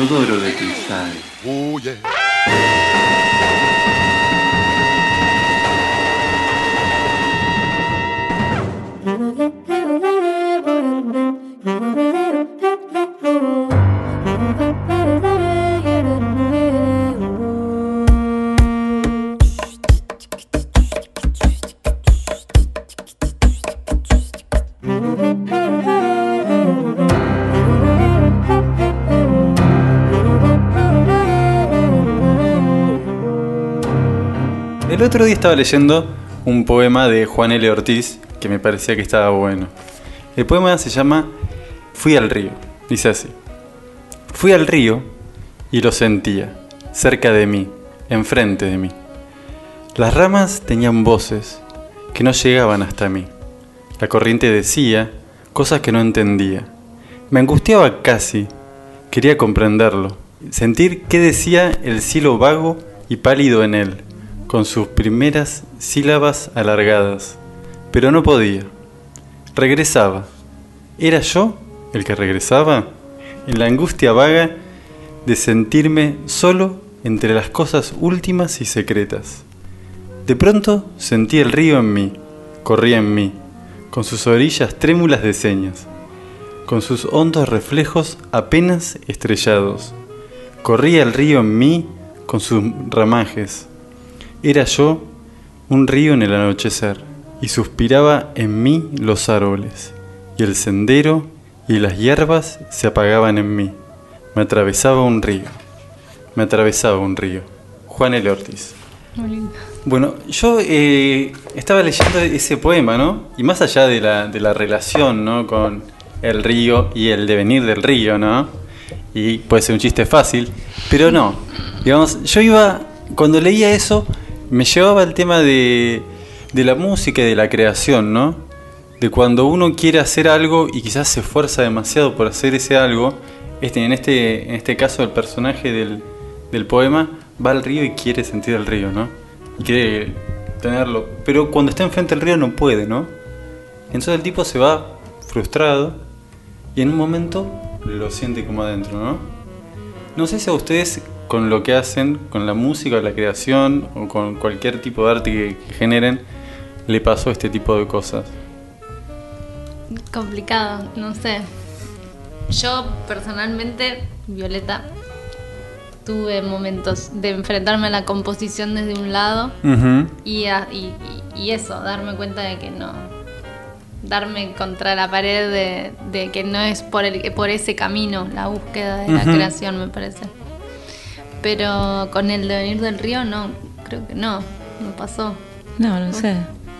inodoro de cristal. Oh, yeah. El otro día estaba leyendo un poema de Juan L. Ortiz que me parecía que estaba bueno. El poema se llama Fui al río. Dice así: fui al río y lo sentía, cerca de mí, enfrente de mí. Las ramas tenían voces que no llegaban hasta mí. La corriente decía cosas que no entendía. Me angustiaba casi, quería comprenderlo, sentir qué decía el cielo vago y pálido en él, con sus primeras sílabas alargadas, pero no podía. Regresaba. ¿Era yo el que regresaba? En la angustia vaga de sentirme solo entre las cosas últimas y secretas. De pronto sentí el río en mí, corría en mí, con sus orillas trémulas de señas, con sus hondos reflejos apenas estrellados. Corría el río en mí con sus ramajes. Era yo un río en el anochecer, y suspiraba en mí los árboles, y el sendero y las hierbas se apagaban en mí. Me atravesaba un río, me atravesaba un río. Juan L. Ortiz. Muy lindo. Bueno, yo estaba leyendo ese poema, ¿no? Y más allá de la relación, ¿no?, con el río y el devenir del río, ¿no? Y puede ser un chiste fácil, pero no. Digamos, cuando leía eso, me llevaba el tema de la música y de la creación, ¿no? De cuando uno quiere hacer algo y quizás se esfuerza demasiado por hacer ese algo. En este caso, el personaje del poema va al río y quiere sentir el río, ¿no? Y quiere tenerlo. Pero cuando está enfrente del río no puede, ¿no? Entonces el tipo se va frustrado y en un momento lo siente como adentro, ¿no? No sé si a ustedes, con lo que hacen, con la música, la creación o con cualquier tipo de arte que generen, le pasó este tipo de cosas. Complicado, no sé. Yo personalmente, Violeta, tuve momentos de enfrentarme a la composición desde un lado. Uh-huh. y eso, darme cuenta de que no, darme contra la pared de que no es por ese camino la búsqueda de la creación, me parece. Pero con el devenir del río no, creo que no pasó. No sé.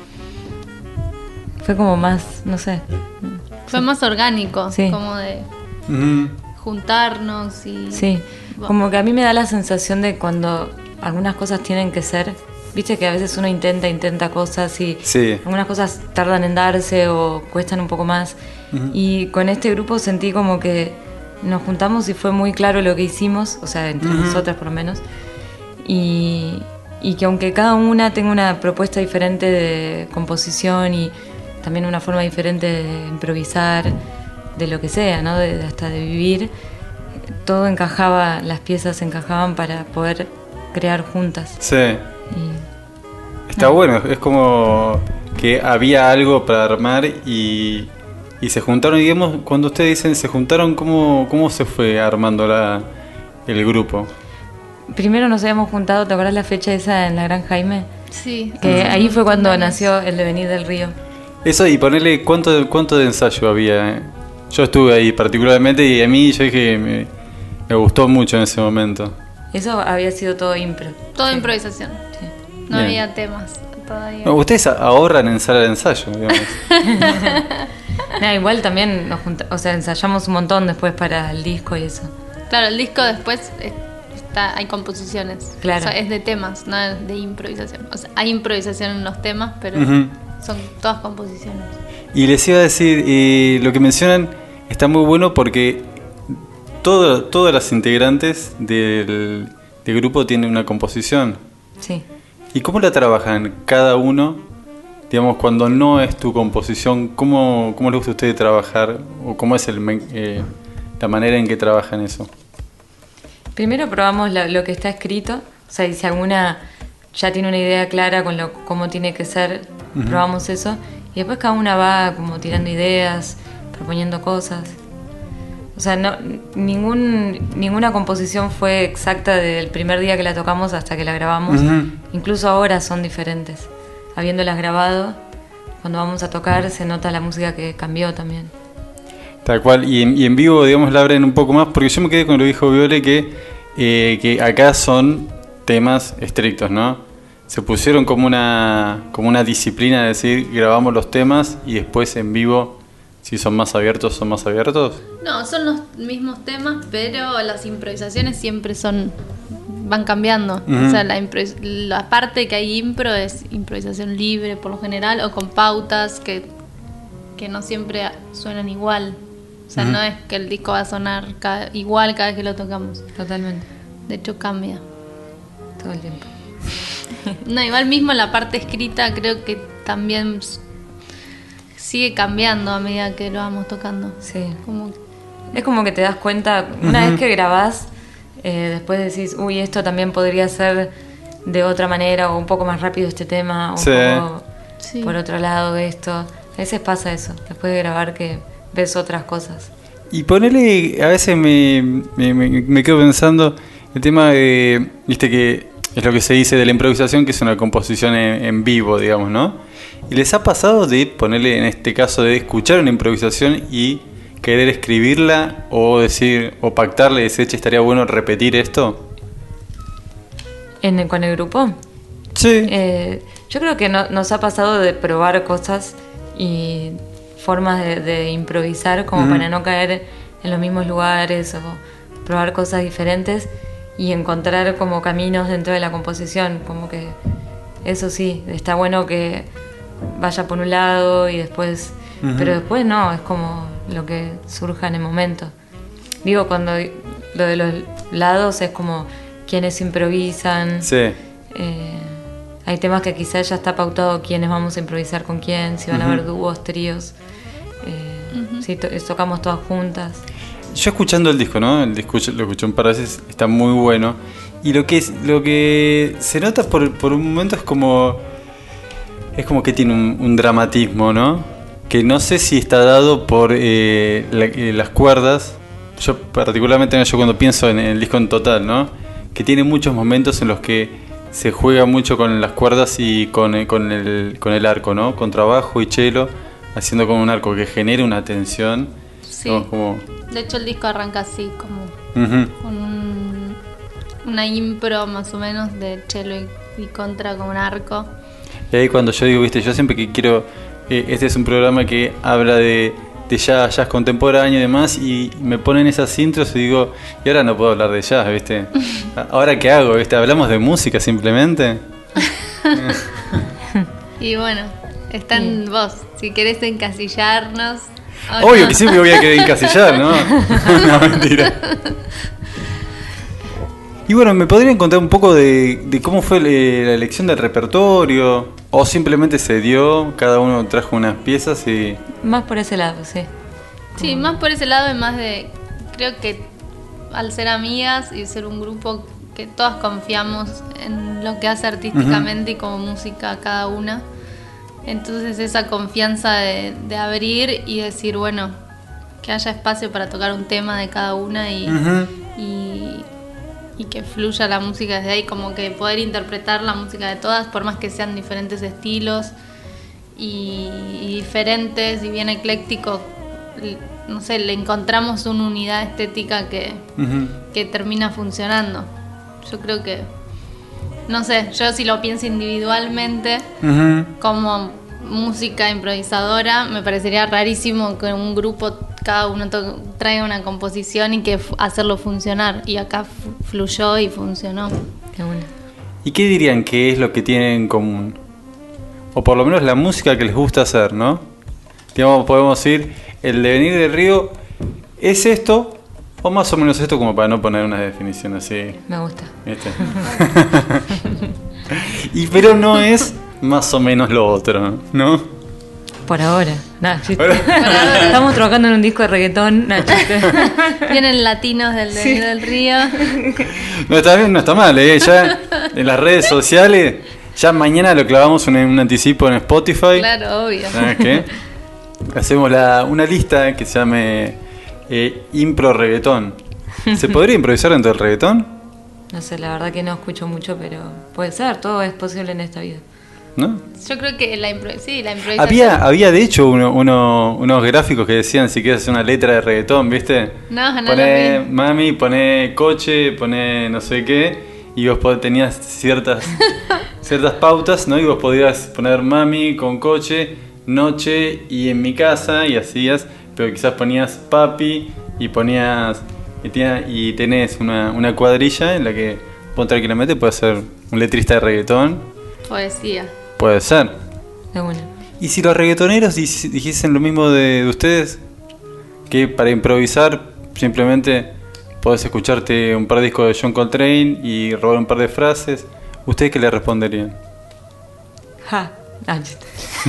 Fue como más, no sé. Fue más orgánico, sí. Como de Uh-huh. juntarnos y... Sí, como que a mí me da la sensación de cuando algunas cosas tienen que ser, viste que a veces uno intenta cosas y sí. Algunas cosas tardan en darse o cuestan un poco más. Uh-huh. Y con este grupo sentí como que nos juntamos y fue muy claro lo que hicimos, o sea, entre nosotras por lo menos. Y que aunque cada una tenga una propuesta diferente de composición y también una forma diferente de improvisar, de lo que sea, ¿no? Hasta de vivir, todo encajaba, las piezas encajaban para poder crear juntas. Sí. Está bueno, es como que había algo para armar y se juntaron, digamos, cuando ustedes dicen se juntaron, ¿cómo se fue armando el grupo? Primero nos habíamos juntado, ¿te acuerdas la fecha esa en la Gran Jaime? Sí. Que ahí fue cuando nació el devenir del río. Eso, y ponerle cuánto de ensayo había. Yo estuve ahí particularmente y a mí yo dije me gustó mucho en ese momento. Eso había sido todo impro. Todo sí. Improvisación. Sí. No Bien. había temas todavía. No, ustedes ahorran en sala de ensayo, digamos. No, igual también ensayamos un montón después para el disco y eso. Claro, el disco después hay composiciones. Claro. O sea, es de temas, no es de improvisación. O sea, hay improvisación en los temas, pero son todas composiciones. Y les iba a decir, lo que mencionan está muy bueno porque todas las integrantes del grupo tienen una composición. Sí. ¿Y cómo la trabajan cada uno? Digamos, cuando no es tu composición, ¿cómo les gusta a ustedes trabajar? ¿O cómo es la manera en que trabajan eso? Primero probamos lo que está escrito, o sea, y si alguna ya tiene una idea clara con cómo tiene que ser, probamos eso. Y después cada una va como tirando ideas, proponiendo cosas. O sea, ninguna composición fue exacta desde el primer día que la tocamos hasta que la grabamos. Incluso ahora son diferentes. Habiéndolas grabado, cuando vamos a tocar se nota la música que cambió también. Tal cual, y en vivo, digamos, la abren un poco más, porque yo me quedé con lo que dijo Viole, que acá son temas estrictos, ¿no? Se pusieron como una disciplina de decir, grabamos los temas y después en vivo, si son más abiertos, son más abiertos. No, son los mismos temas, pero las improvisaciones siempre van cambiando. O sea, la parte que hay impro es improvisación libre por lo general, o con pautas que no siempre suenan igual. O sea, no es que el disco va a sonar igual cada vez que lo tocamos. Totalmente. De hecho, cambia todo el tiempo. No, igual mismo la parte escrita creo que también sigue cambiando a medida que lo vamos tocando. Sí. Es como que te das cuenta, una vez que grabás, después decís, uy, esto también podría ser de otra manera, o un poco más rápido este tema, o un poco por otro lado esto. A veces pasa eso, después de grabar que ves otras cosas. Y ponele, a veces me quedo pensando, el tema de, viste que es lo que se dice de la improvisación, que es una composición en vivo, digamos, ¿no? ¿Y les ha pasado de ponerle, en este caso, de escuchar una improvisación y querer escribirla o decir, o pactarle y decir, che, estaría bueno repetir esto? ¿Con el grupo? Sí. Yo creo que nos ha pasado de probar cosas y formas de improvisar como para no caer en los mismos lugares o probar cosas diferentes y encontrar como caminos dentro de la composición, como que eso sí, está bueno que vaya por un lado y después, pero después no, es como lo que surja en el momento. Digo, cuando lo de los lados es como quienes improvisan. Sí. Hay temas que quizás ya está pautado quiénes vamos a improvisar con quién, si van a haber dúos, tríos, si tocamos todas juntas. Yo escuchando el disco, ¿no? Lo escuché un par de veces, está muy bueno. Y lo que se nota por un momento es como que tiene un dramatismo, ¿no? Que no sé si está dado por las cuerdas. Yo particularmente, yo cuando pienso en el disco en total, ¿no? Que tiene muchos momentos en los que se juega mucho con las cuerdas y con el arco, ¿no? Con trabajo y cello, haciendo como un arco que genere una tensión. Sí. De hecho, el disco arranca así, como con una impro más o menos de cello y contra con un arco. Y ahí cuando yo digo, viste, yo siempre que quiero, este es un programa que habla de jazz contemporáneo y demás, y me ponen esas intros y digo, y ahora no puedo hablar de jazz, viste. ¿Ahora qué hago, viste? ¿Hablamos de música simplemente? Y bueno, está en vos, si querés encasillarnos. Obvio no. Que sí me voy a quedar encasillar, ¿no? No, mentira. Y bueno, ¿me podrían contar un poco de cómo fue la elección del repertorio? ¿O simplemente se dio, cada uno trajo unas piezas y...? Más por ese lado, sí. Sí, más por ese lado y más de... Creo que al ser amigas y ser un grupo que todas confiamos en lo que hace artísticamente y como música cada una, entonces esa confianza de abrir y decir, bueno, que haya espacio para tocar un tema de cada una y que fluya la música desde ahí, como que poder interpretar la música de todas, por más que sean diferentes estilos y diferentes y bien eclécticos, no sé, le encontramos una unidad estética que termina funcionando. Yo creo que, no sé, yo si lo pienso individualmente, como música improvisadora, me parecería rarísimo que un grupo cada uno traiga una composición y que hacerlo funcionar, y acá fluyó y funcionó. ¿Y qué dirían que es lo que tienen en común? O por lo menos la música que les gusta hacer, ¿no? Digamos, podemos decir, el Devenir del Río es esto, o más o menos esto, como para no poner una definición así. Me gusta. ¿Viste? Pero no es más o menos lo otro, ¿no? Por ahora. Nah, chiste. Por ahora. Estamos trabajando en un disco de reggaetón. Nah, chiste. Vienen latinos del Devenir del Río. No está bien, no está mal, ¿eh? Ya en las redes sociales, ya mañana lo clavamos en un anticipo en Spotify. Claro, obvio. ¿Sabes qué? Hacemos una lista que se llame Impro Reggaetón. ¿Se podría improvisar dentro del reggaetón? No sé, la verdad que no escucho mucho, pero puede ser, todo es posible en esta vida. ¿No? Yo creo que la improvisación. Había de hecho unos gráficos que decían si quieres hacer una letra de reggaetón, ¿viste? No Poné lo vi. mami, poné coche, poné no sé qué, y vos tenías ciertas pautas, ¿no? Y vos podías poner mami con coche, noche y en mi casa, y hacías, pero quizás ponías papi y ponías y tenés una cuadrilla en la que vos tranquilamente puedes ser un letrista de reggaetón. Poesía. Puede ser. De una. ¿Y si los reggaetoneros dijesen lo mismo de ustedes? Que para improvisar simplemente podés escucharte un par de discos de John Coltrane y robar un par de frases. ¿Ustedes qué le responderían? Ja. Ah, chiste.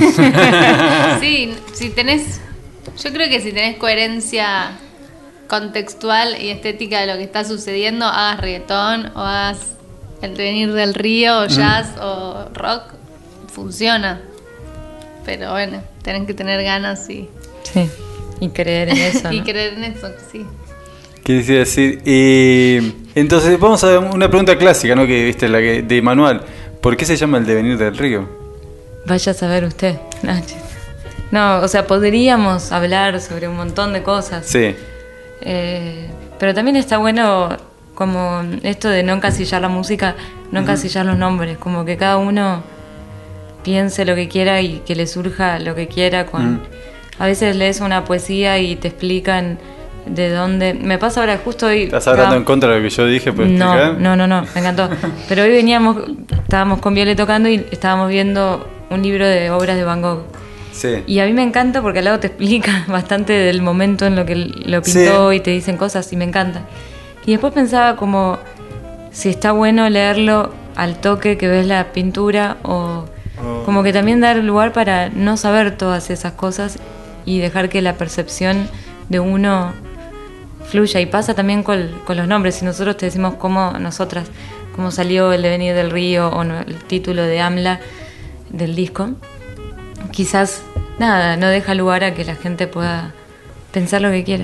Sí, si tenés. Yo creo que si tenés coherencia contextual y estética de lo que está sucediendo, hagas reggaetón o hagas El Devenir del Río o jazz o rock, funciona. Pero bueno, tenés que tener ganas y Sí. Y creer en eso, y ¿no? creer en eso, sí. ¿Qué quisiera decir? Entonces vamos a ver una pregunta clásica, ¿no? Que viste la que de manual. ¿Por qué se llama El Devenir del Río? Vaya a saber usted. Ah, chiste. No, o sea, podríamos hablar sobre un montón de cosas. Sí. Pero también está bueno como esto de no encasillar la música, no encasillar los nombres, como que cada uno piense lo que quiera y que le surja lo que quiera. A veces lees una poesía y te explican de dónde. Me pasa ahora justo hoy. ¿Estás hablando en contra de lo que yo dije? ¿Puedes explicar? No, me encantó. Pero hoy estábamos con Viole tocando y estábamos viendo un libro de obras de Van Gogh. Sí. Y a mí me encanta porque al lado te explica bastante del momento en lo que lo pintó, Sí. y te dicen cosas y me encanta. Y después pensaba como si está bueno leerlo al toque que ves la pintura o como que también dar lugar para no saber todas esas cosas y dejar que la percepción de uno fluya. Y pasa también con los nombres. Si nosotros te decimos cómo salió El Devenir del Río o el título de AMLA del disco, quizás nada, no deja lugar a que la gente pueda pensar lo que quiera.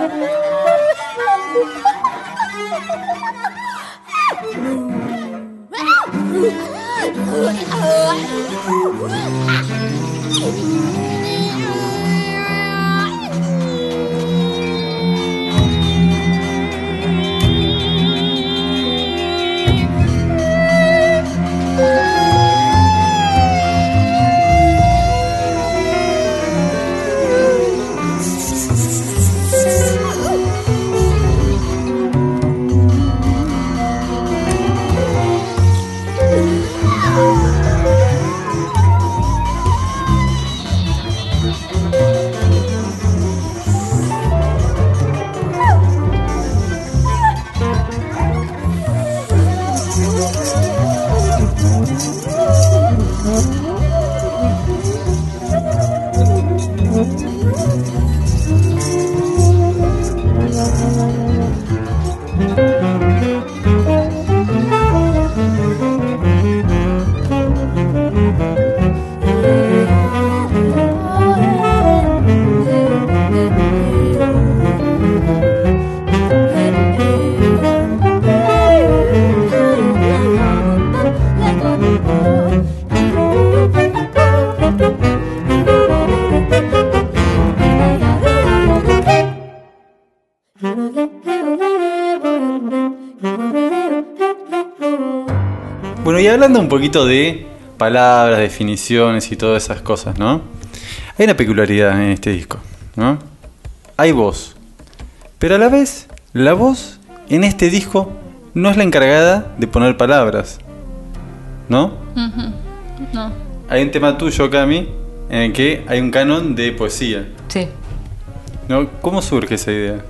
Bueno, y hablando un poquito de palabras, definiciones y todas esas cosas, ¿no? Hay una peculiaridad en este disco, ¿no? Hay voz, pero a la vez, la voz en este disco no es la encargada de poner palabras, ¿no? Uh-huh. No. Hay un tema tuyo, Cami, en el que hay un canon de poesía, Sí. ¿no? ¿Cómo surge esa idea?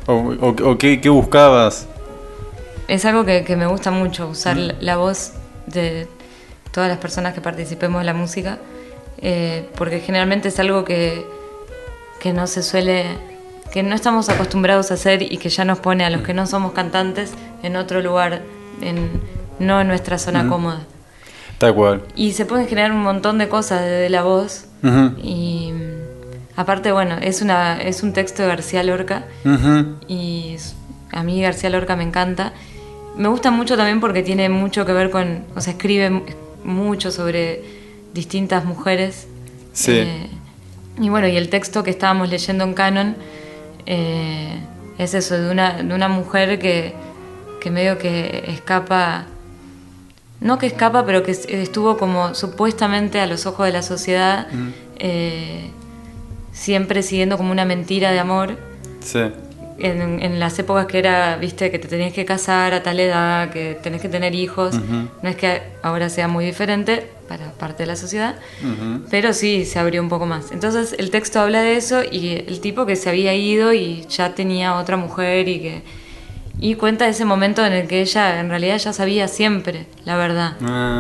¿O qué buscabas? Es algo que me gusta mucho, usar la voz de todas las personas que participemos en la música, porque generalmente es algo que no se suele, que no estamos acostumbrados a hacer y que ya nos pone a los que no somos cantantes en otro lugar, no en nuestra zona cómoda. Tal cual. Y se pueden generar un montón de cosas desde la voz. Y aparte, bueno, es un texto de García Lorca. Y a mí García Lorca me encanta. Me gusta mucho también porque tiene mucho que ver con, o sea, escribe mucho sobre distintas mujeres. Sí. Y bueno, y el texto que estábamos leyendo en Canon es eso, de una mujer que medio que escapa, no que escapa, pero que estuvo como supuestamente a los ojos de la sociedad, siempre siguiendo como una mentira de amor. Sí. En las épocas que era, viste, que te tenías que casar a tal edad, que tenés que tener hijos. No es que ahora sea muy diferente para parte de la sociedad, pero sí se abrió un poco más. Entonces el texto habla de eso y el tipo que se había ido y ya tenía otra mujer y cuenta ese momento en el que ella en realidad ya sabía siempre la verdad.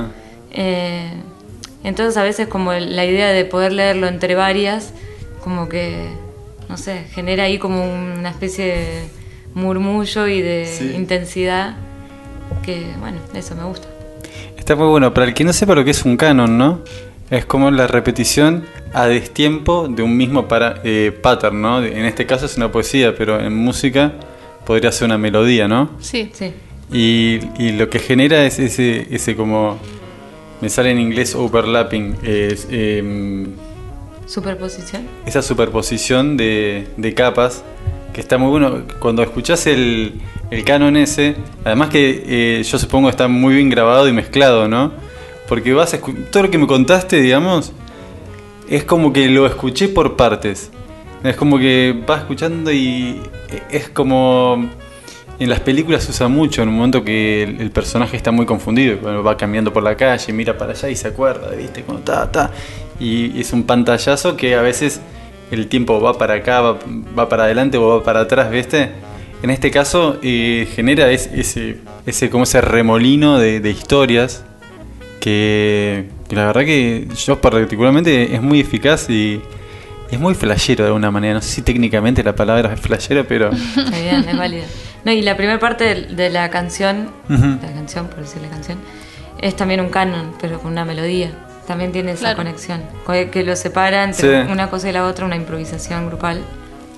Entonces a veces como la idea de poder leerlo entre varias, como que, no sé, genera ahí como una especie de murmullo y de intensidad que, bueno, eso me gusta. Está muy bueno. Para el que no sepa lo que es un canon, ¿no? Es como la repetición a destiempo de un mismo pattern, ¿no? En este caso es una poesía, pero en música podría ser una melodía, ¿no? Sí. Sí. Y lo que genera es ese como... Me sale en inglés overlapping. Superposición. Esa superposición de capas, que está muy bueno. Cuando escuchás el canon ese, además que yo supongo está muy bien grabado y mezclado, ¿no? Porque todo lo que me contaste, digamos, es como que lo escuché por partes. Es como que vas escuchando y es como... En las películas se usa mucho en un momento que el personaje está muy confundido, cuando va caminando por la calle, mira para allá y se acuerda, ¿viste? Cuando y es un pantallazo que a veces el tiempo va para acá, va para adelante o va para atrás, ¿viste? En este caso genera ese remolino de historias que la verdad que yo particularmente es muy eficaz y es muy flashero de alguna manera. No sé si técnicamente la palabra es flashero, pero... Está bien, es válida. No, y la primera parte de la canción, por decirle canción, es también un canon, pero con una melodía. También tiene esa conexión, que lo separa entre una cosa y la otra, una improvisación grupal.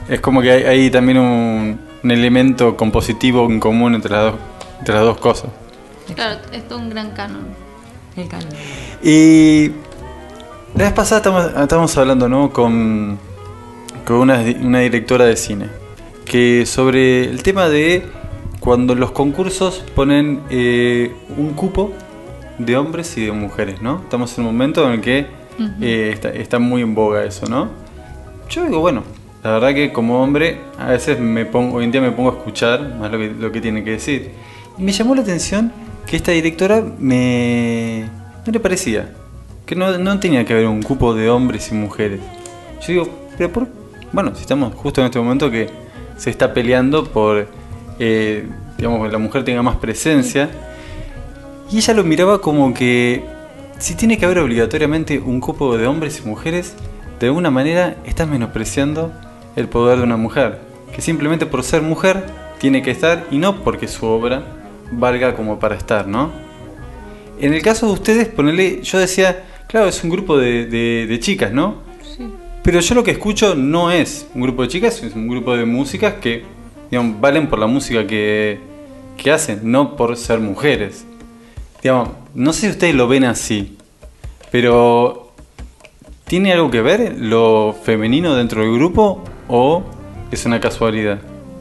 Es como que hay también un elemento compositivo en común entre las dos cosas. Claro, es todo un gran canon. El canon. Y la vez pasada estamos hablando, ¿no? con una directora de cine, que sobre el tema de cuando los concursos ponen un cupo de hombres y de mujeres, ¿no? Estamos en un momento en el que está muy en boga eso, ¿no? Yo digo, bueno, la verdad que como hombre a veces hoy en día me pongo a escuchar más lo que tiene que decir. Y me llamó la atención que esta directora no le parecía, que no tenía que haber un cupo de hombres y mujeres. Yo digo, pero bueno, si estamos justo en este momento que se está peleando por, digamos, que la mujer tenga más presencia. Y ella lo miraba como que si tiene que haber obligatoriamente un cupo de hombres y mujeres, de alguna manera estás menospreciando el poder de una mujer, que simplemente por ser mujer tiene que estar y no porque su obra valga como para estar, ¿no? En el caso de ustedes, ponele, yo decía, claro, es un grupo de chicas, ¿no? Sí. Pero yo lo que escucho no es un grupo de chicas, es un grupo de músicas que, digamos, valen por la música que hacen, no por ser mujeres. Digamos, no sé si ustedes lo ven así, pero ¿tiene algo que ver lo femenino dentro del grupo o es una casualidad?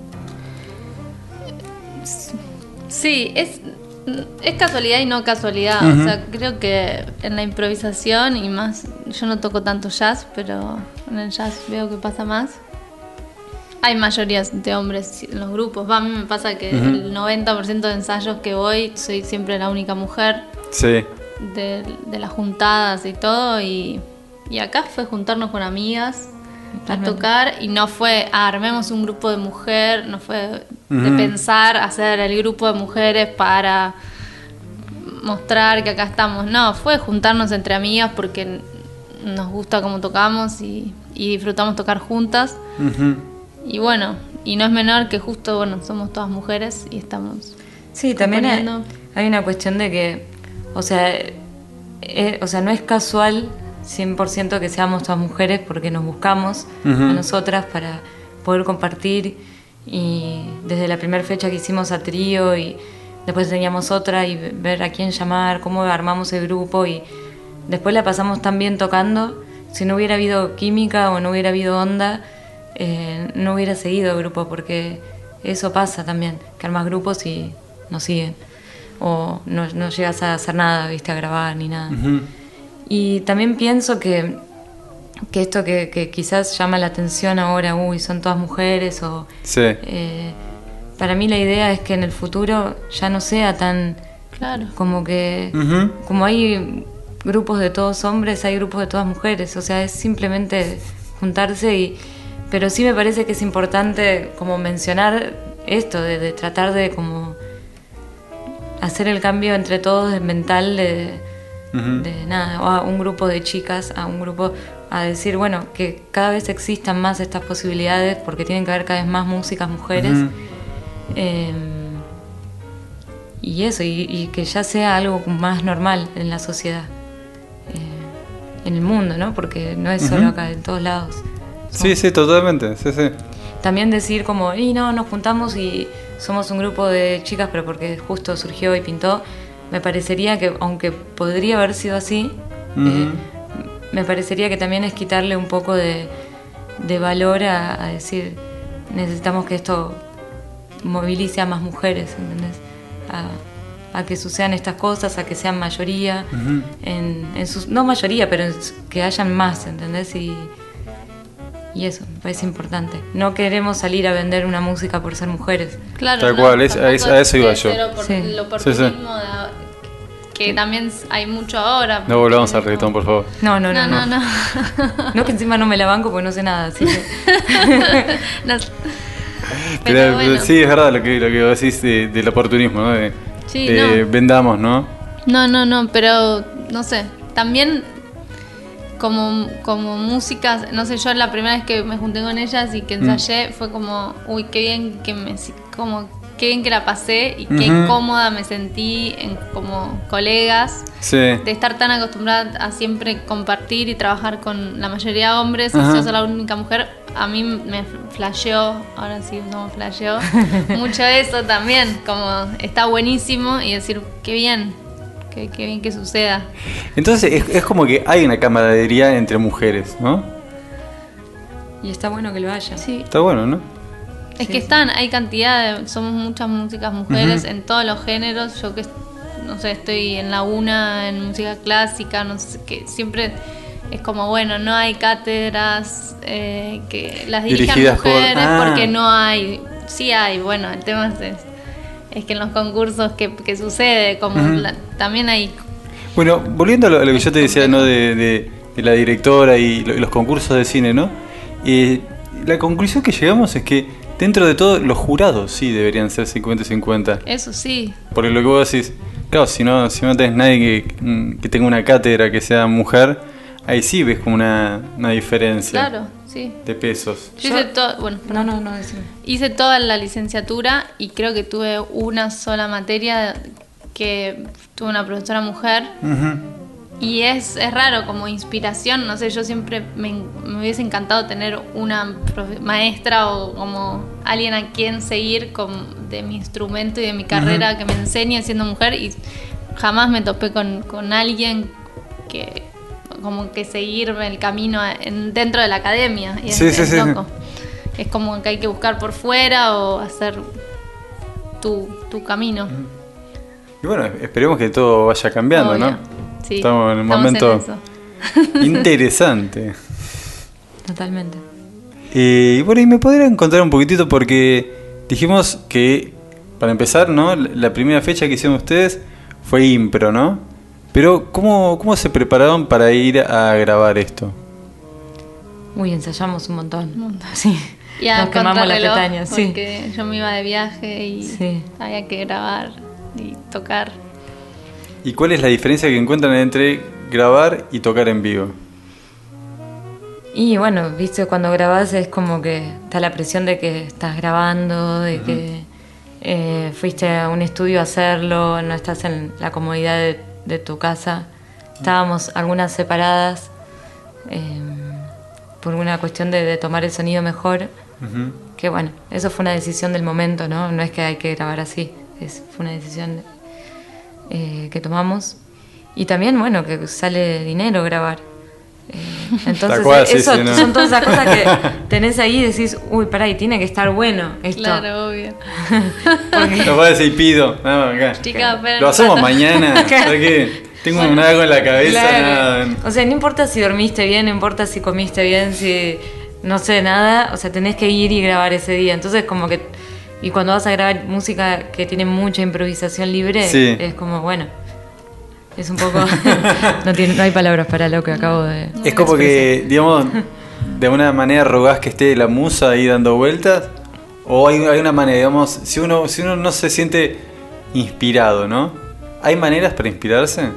Sí, es casualidad y no casualidad. O sea, creo que en la improvisación y más, yo no toco tanto jazz, pero en el jazz veo que pasa más. Hay mayorías de hombres en los grupos. A mí me pasa que el 90% de ensayos que voy soy siempre la única mujer. Sí. De las juntadas y todo. Y acá fue juntarnos con amigas a tocar. Y no fue, armemos un grupo de mujer. No fue de pensar hacer el grupo de mujeres para mostrar que acá estamos. No, fue juntarnos entre amigas porque nos gusta cómo tocamos y disfrutamos tocar juntas. Y bueno, y no es menor que justo, bueno, somos todas mujeres y estamos... Sí, también hay una cuestión de que, o sea, no es casual 100% que seamos todas mujeres porque nos buscamos a nosotras para poder compartir, y desde la primera fecha que hicimos a trío y después teníamos otra y ver a quién llamar, cómo armamos el grupo, y después la pasamos tan bien tocando. Si no hubiera habido química o no hubiera habido onda, no hubiera seguido el grupo, porque eso pasa también, que armas grupos y no siguen, o no llegas a hacer nada, viste, a grabar ni nada. Y también pienso que esto que quizás llama la atención ahora, son todas mujeres, o sí. Para mí la idea es que en el futuro ya no sea tan claro, como que como hay grupos de todos hombres, hay grupos de todas mujeres, o sea, es simplemente juntarse. Pero sí me parece que es importante como mencionar esto, de tratar de como hacer el cambio entre todos mental de nada, o a un grupo de chicas, a un grupo, a decir, bueno, que cada vez existan más estas posibilidades porque tienen que haber cada vez más músicas mujeres. Y eso, y que ya sea algo más normal en la sociedad, en el mundo, ¿no? Porque no es solo acá, en todos lados. Sí, totalmente, sí. También decir como, no, nos juntamos y somos un grupo de chicas, pero porque justo surgió y pintó, me parecería que, aunque podría haber sido así, me parecería que también es quitarle un poco de valor a decir, necesitamos que esto movilice a más mujeres, ¿entendés? A que sucedan estas cosas, a que sean mayoría, no mayoría, pero que hayan más, ¿entendés? Y eso, me parece importante. No queremos salir a vender una música por ser mujeres. Claro, tal cual, a eso iba yo. El oportunismo que también hay mucho ahora. No volvamos al reggaetón, por favor. No. No, que encima no me la banco porque no sé nada, así que... Pero bueno. Sí, es verdad lo que vos decís del oportunismo, ¿no? Vendamos, ¿no? No, pero no sé, también como músicas, no sé, yo la primera vez que me junté con ellas y que ensayé fue como, uy, qué bien que qué bien que la pasé y qué cómoda me sentí como colegas. Sí. De estar tan acostumbrada a siempre compartir y trabajar con la mayoría de hombres y yo soy la única mujer, a mí me flasheó, ahora sí no flasheó, mucho eso también, como está buenísimo y decir, qué bien que suceda. Entonces es como que hay una camaradería entre mujeres, ¿no? Y está bueno que lo haya. Sí. Está bueno, ¿no? Es que hay cantidad somos muchas músicas mujeres en todos los géneros. Yo que, no sé, estoy en la UNA, en música clásica, no sé, que siempre es como, bueno, no hay cátedras que las dirijan Dirigidas mujeres por... porque no hay, sí hay, bueno, el tema es que en los concursos que sucede, como también hay... Bueno, volviendo a lo que yo te decía, ¿no? De la directora y los concursos de cine, ¿no? La conclusión que llegamos es que dentro de todo los jurados sí deberían ser 50-50. Eso sí. Porque lo que vos decís, claro, si no tenés nadie que tenga una cátedra que sea mujer, ahí sí ves como una diferencia. Claro, sí. De pesos. Yo hice todo, bueno, No, decime. Hice toda la licenciatura y creo que tuve una sola materia que tuve una profesora mujer. Y es raro como inspiración, no sé, yo siempre me hubiese encantado tener una maestra o como alguien a quien seguir de mi instrumento y de mi carrera que me enseñe siendo mujer, y jamás me topé con alguien que como que seguirme el camino dentro de la academia. Y es loco. Es como que hay que buscar por fuera o hacer tu camino. Y bueno, esperemos que todo vaya cambiando, Obvio. ¿no? Sí, estamos en un momento interesante. Totalmente. Y bueno, y me podrían contar un poquitito porque dijimos que, para empezar, ¿no? La primera fecha que hicieron ustedes fue impro, ¿no? Pero ¿cómo se prepararon para ir a grabar esto? Uy, ensayamos un montón. Sí. Y a nos quemamos las pestañas, sí. Porque yo me iba de viaje y había que grabar y tocar. ¿Y cuál es la diferencia que encuentran entre grabar y tocar en vivo? Y bueno, viste, cuando grabás es como que está la presión de que estás grabando, de que fuiste a un estudio a hacerlo, no estás en la comodidad de tu casa. Estábamos algunas separadas por una cuestión de tomar el sonido mejor. Que bueno, eso fue una decisión del momento, ¿no? No es que hay que grabar así, fue una decisión que tomamos. Y también, bueno, que sale dinero grabar. Entonces, son todas esas cosas que tenés ahí y decís, uy, pará, y tiene que estar bueno esto. Claro, obvio. No puedes decir pido. No, acá. Chica, lo hacemos mañana. ¿Sabes qué? Tengo algo en la cabeza. Claro. Nada. O sea, no importa si dormiste bien, no importa si comiste bien, si no sé nada. O sea, tenés que ir y grabar ese día. Entonces, como que... Y cuando vas a grabar música que tiene mucha improvisación libre, es como, bueno... Es un poco... no hay palabras para lo que acabo de... Es como que, digamos, de alguna manera rogás que esté la musa ahí dando vueltas. O hay una manera, digamos, si uno no se siente inspirado, ¿no? ¿Hay maneras para inspirarse?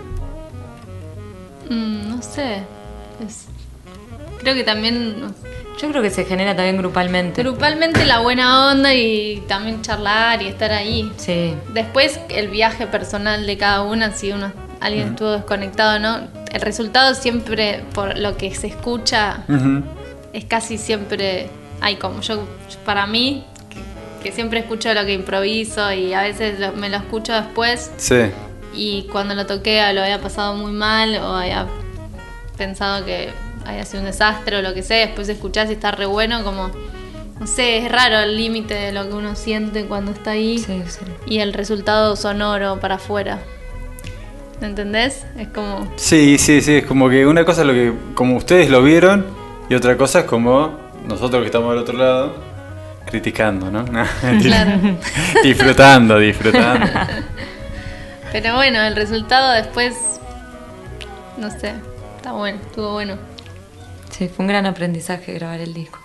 No sé. Creo que también... Yo creo que se genera también grupalmente. Grupalmente la buena onda y también charlar y estar ahí. Sí. Después el viaje personal de cada una, si alguien estuvo desconectado o no, el resultado siempre, por lo que se escucha, es casi siempre... Hay como yo para mí, que siempre escucho lo que improviso y a veces me lo escucho después. Sí. Y cuando lo toqué lo había pasado muy mal o había pensado que había sido un desastre o lo que sea, después escuchás y está re bueno, como, no sé, es raro el límite de lo que uno siente cuando está ahí y el resultado sonoro para afuera. ¿Me entendés? Es como... Sí, es como que una cosa es lo que, como ustedes lo vieron, y otra cosa es como nosotros que estamos del otro lado, criticando, ¿no? Claro. disfrutando. Pero bueno, el resultado después, no sé, está bueno, estuvo bueno. Sí, fue un gran aprendizaje grabar el disco.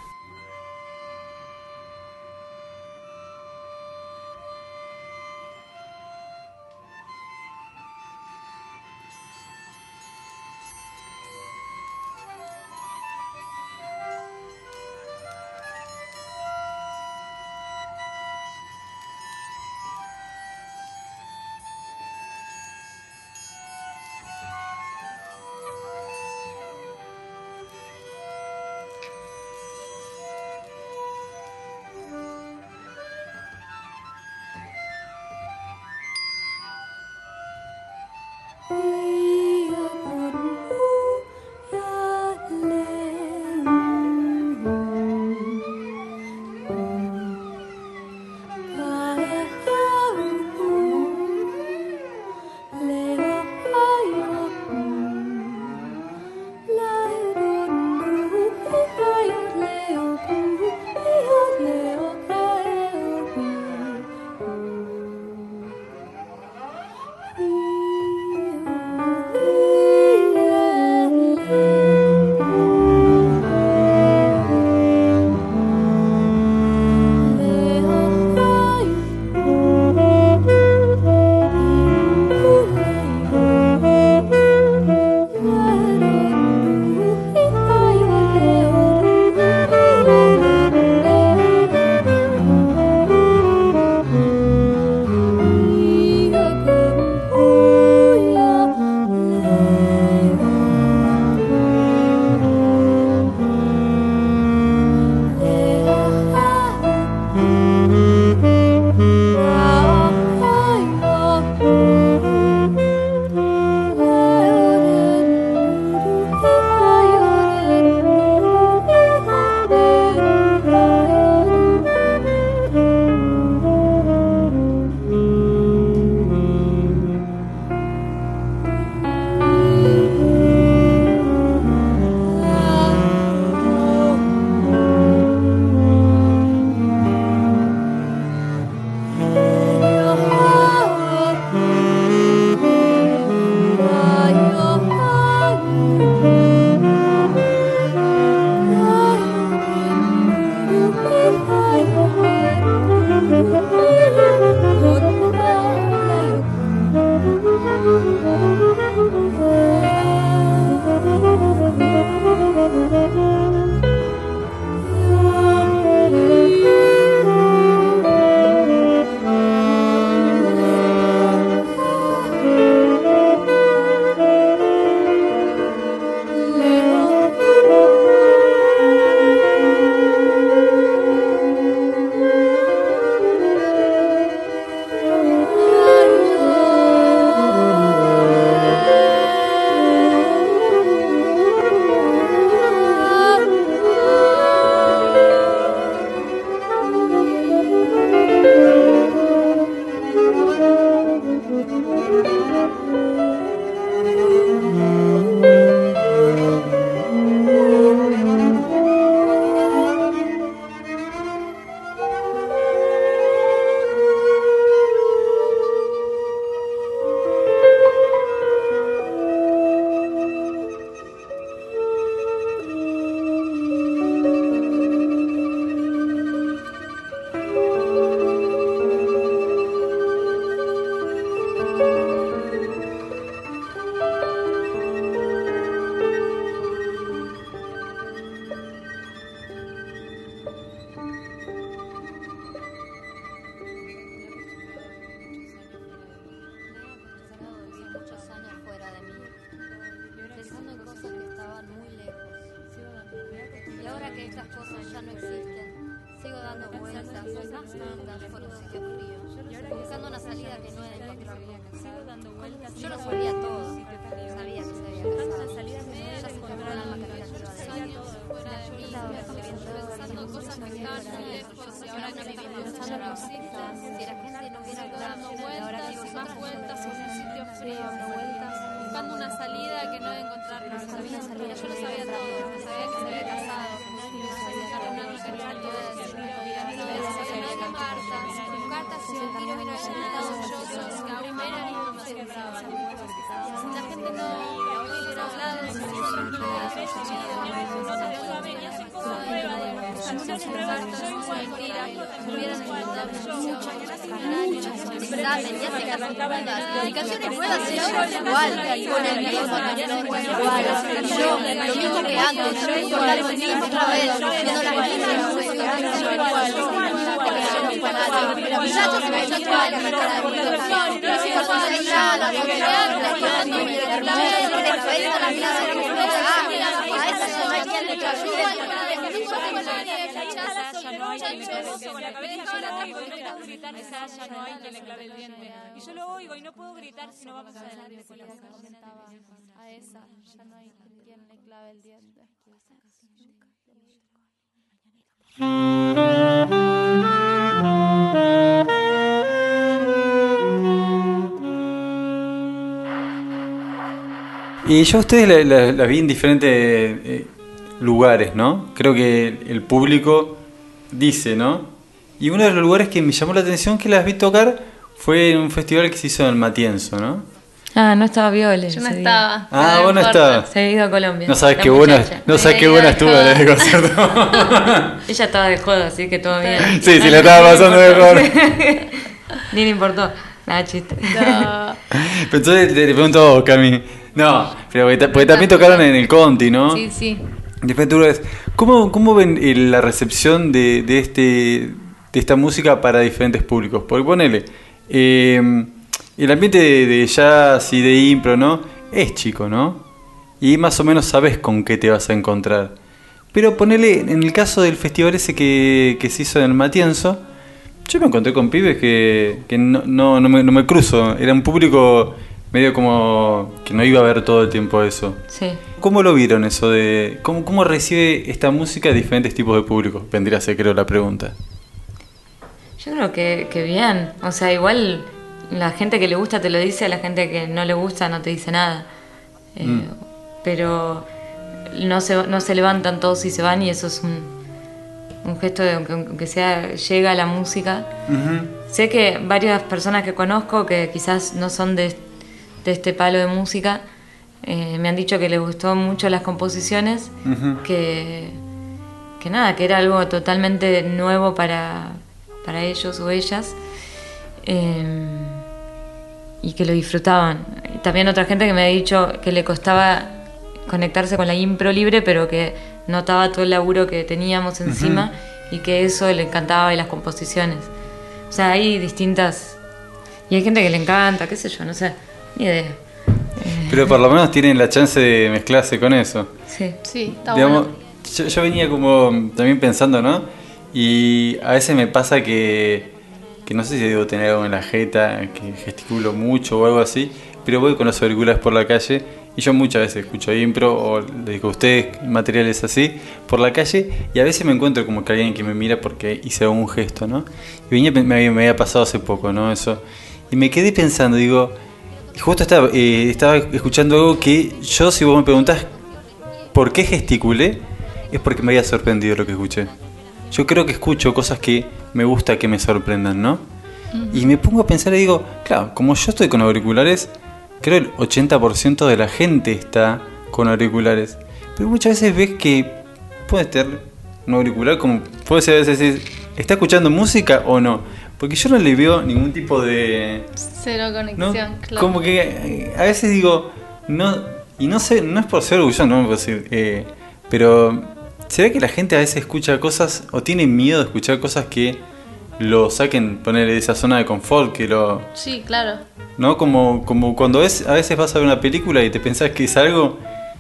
Y yo lo oigo y no puedo gritar si no va a pasar adelante con la a esa, ya no hay quien le clave el diente. Y yo a ustedes la vi en diferentes lugares, ¿no? Creo que el público dice, ¿no? Y uno de los lugares que me llamó la atención que las vi tocar fue en un festival que se hizo en el Matienzo, ¿no? Ah, no estaba Viole. Yo no estaba. Ah, vos no estabas. Se ha ido a Colombia. No sabes qué buena estuvo la de concierto. Ella estaba de joda, así que todo bien. Sí, la estaba pasando mejor. Ni le importó. Nada, chiste. No. Pero entonces le pregunto a vos, Cami. No, pero porque también tocaron en el Conti, ¿no? Sí, sí. Después tú ves, ¿cómo ven la recepción de esta música para diferentes públicos? Porque ponele, el ambiente de jazz y de impro, ¿no? Es chico, ¿no? Y más o menos sabes con qué te vas a encontrar. Pero ponele, en el caso del festival ese que se hizo en el Matienzo, yo me encontré con pibes que no me cruzo. Era un público medio como que no iba a ver todo el tiempo eso. Sí. ¿Cómo lo vieron eso de cómo recibe esta música diferentes tipos de público? Vendría a ser, creo, la pregunta. Yo creo que bien. O sea, igual la gente que le gusta te lo dice, a la gente que no le gusta no te dice nada. Pero no se levantan todos y se van, y eso es un gesto de, aunque sea, llega a la música. Uh-huh. Sé que varias personas que conozco que quizás no son de este palo de música, me han dicho que les gustó mucho las composiciones, uh-huh. que nada, que era algo totalmente nuevo para ellos o ellas, y que lo disfrutaban. Y también otra gente que me ha dicho que le costaba conectarse con la impro libre, pero que notaba todo el laburo que teníamos encima, uh-huh. y que eso le encantaba, y las composiciones. O sea, hay distintas... Y hay gente que le encanta, qué sé yo, no sé, ni idea. Pero por lo menos tienen la chance de mezclarse con eso. Sí, Sí, está Digamos, bueno. yo venía como también pensando, ¿no? Y a veces me pasa que no sé si debo tener algo en la jeta, que gesticulo mucho o algo así, pero voy con los auriculares por la calle y yo muchas veces escucho impro o les digo a ustedes materiales así por la calle, y a veces me encuentro como que alguien que me mira porque hice algún gesto, ¿no? Y me había pasado hace poco, ¿no? Eso. Y me quedé pensando, digo, justo estaba escuchando algo que yo, si vos me preguntás por qué gesticulé, es porque me había sorprendido lo que escuché. Yo creo que escucho cosas que me gusta que me sorprendan, ¿no? Uh-huh. Y me pongo a pensar y digo, claro, como yo estoy con auriculares, creo el 80% de la gente está con auriculares. Pero muchas veces ves que puede estar un auricular, como puede ser a veces decir, ¿está escuchando música o no? Porque yo no le veo ningún tipo de... Cero conexión, ¿no? claro. Como que a veces digo, no, y no sé, no es por ser orgulloso, no me puedo decir, pero ¿será que la gente a veces escucha cosas o tiene miedo de escuchar cosas que lo saquen, ponerle de esa zona de confort, que lo... Sí, claro. ¿No? Como cuando a veces vas a ver una película y te pensás que es algo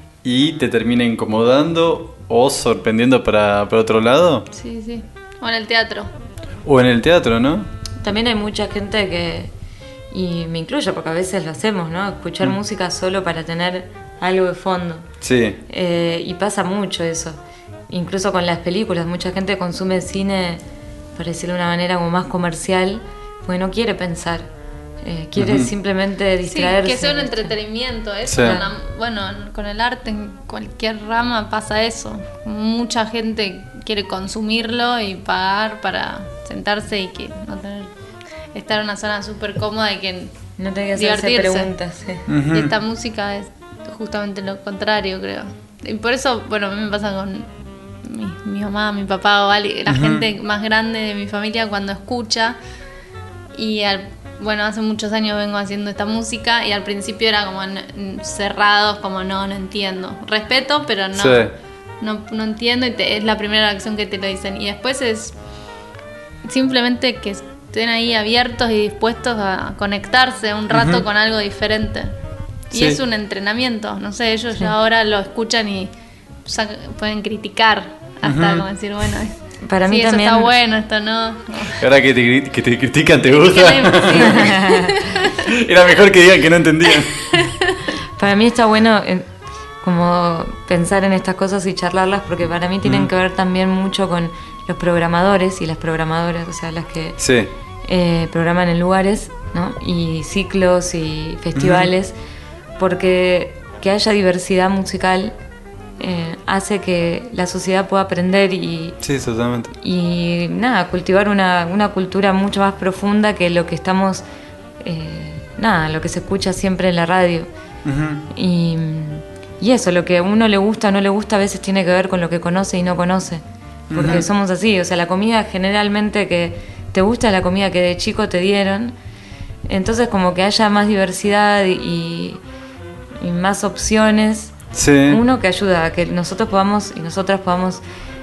y te termina incomodando o sorprendiendo para otro lado. Sí, sí. O en el teatro. O en el teatro, ¿no? También hay mucha gente que, y me incluyo porque a veces lo hacemos, ¿no? Escuchar música solo para tener algo de fondo. Sí. Y pasa mucho eso. Incluso con las películas, mucha gente consume cine, por decirlo de una manera como más comercial, porque no quiere pensar. Quiere simplemente distraerse. Sí, que sea un entretenimiento. Eso Sí. bueno, con el arte en cualquier rama pasa eso. Mucha gente quiere consumirlo y pagar para sentarse y que no estar en una zona súper cómoda y que No tenés que hacerse divertirse. preguntas. Sí. Uh-huh. Y esta música es justamente lo contrario, creo. Y por eso, bueno, a mí me pasa con mi mamá, mi papá o alguien, la gente más grande de mi familia, cuando escucha. Y bueno, hace muchos años vengo haciendo esta música y al principio era como cerrados, como no entiendo. Respeto, pero no, Sí. no entiendo, y es la primera reacción que te lo dicen. Y después es simplemente que estén ahí abiertos y dispuestos a conectarse un rato con algo diferente. Y Sí. es un entrenamiento, no sé, ellos ya ahora lo escuchan y pueden criticar hasta como decir, bueno, Para mí sí, eso también- está bueno, esto no. Ahora que te critican, ¿te Sí, gusta? sí. Era mejor que digan que no entendían. Para mí está bueno como pensar en estas cosas y charlarlas, porque para mí tienen que ver también mucho con los programadores y las programadoras, o sea, las que Sí. programan en lugares, ¿no? Y ciclos y festivales, porque que haya diversidad musical hace que la sociedad pueda aprender Sí, totalmente. y nada, cultivar una cultura mucho más profunda que lo que estamos, lo que se escucha siempre en la radio. Uh-huh. Y eso, lo que a uno le gusta o no le gusta a veces tiene que ver con lo que conoce y no conoce, porque somos así, o sea, la comida generalmente que te gusta es la comida que de chico te dieron, entonces como que haya más diversidad y más opciones. Sí. Uno, que ayuda a que nosotros podamos y nosotras podamos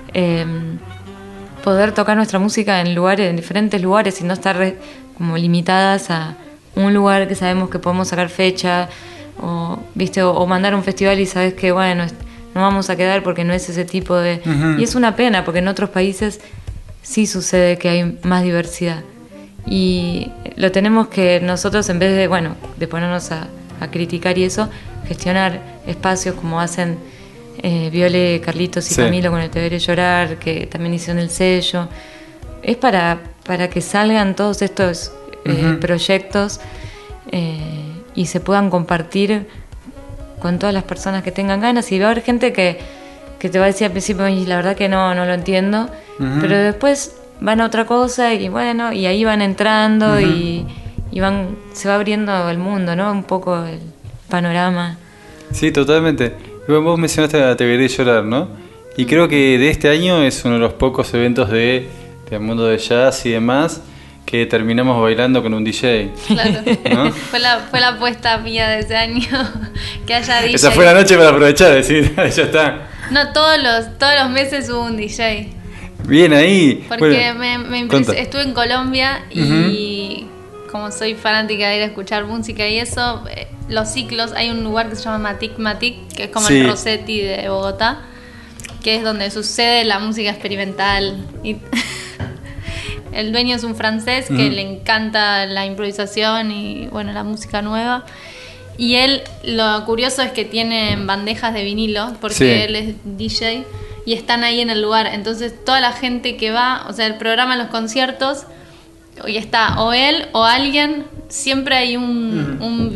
poder tocar nuestra música en diferentes lugares y no estar como limitadas a un lugar que sabemos que podemos sacar fecha o mandar a un festival y sabes que bueno, no vamos a quedar porque no es ese tipo de... Ujú. Y es una pena porque en otros países sí sucede que hay más diversidad. Y lo tenemos que nosotros, en vez de, bueno, de ponernos a criticar y eso, gestionar espacios como hacen Viole, Carlitos y Sí. Camilo con el Te Veré Llorar, que también hicieron el sello. Es para que salgan todos estos proyectos y se puedan compartir con todas las personas que tengan ganas. Y va a haber gente que te va a decir al principio, y la verdad que no lo entiendo, pero después van a otra cosa y bueno, y ahí van entrando y se va abriendo el mundo, ¿no? Un poco el panorama. Sí, totalmente. Y vos mencionaste a Te Veré Llorar, ¿no? Y creo que de este año es uno de los pocos eventos del mundo de jazz y demás que terminamos bailando con un DJ. Claro. ¿No? Fue la apuesta mía de ese año. Que haya DJ. Esa fue la noche para aprovechar, decir, ya está. No, todos los meses hubo un DJ. Bien ahí. Porque Bueno, me conta. estuve en Colombia y como soy fanática de ir a escuchar música y eso, los ciclos, hay un lugar que se llama Matic Matic, que es como Sí. el Rossetti de Bogotá, que es donde sucede la música experimental. Y el dueño es un francés que le encanta la improvisación y bueno, la música nueva. Y él, lo curioso es que tiene bandejas de vinilo, porque Sí. él es DJ y están ahí en el lugar. Entonces toda la gente que va, o sea, el programa en los conciertos, y está o él o alguien, siempre hay un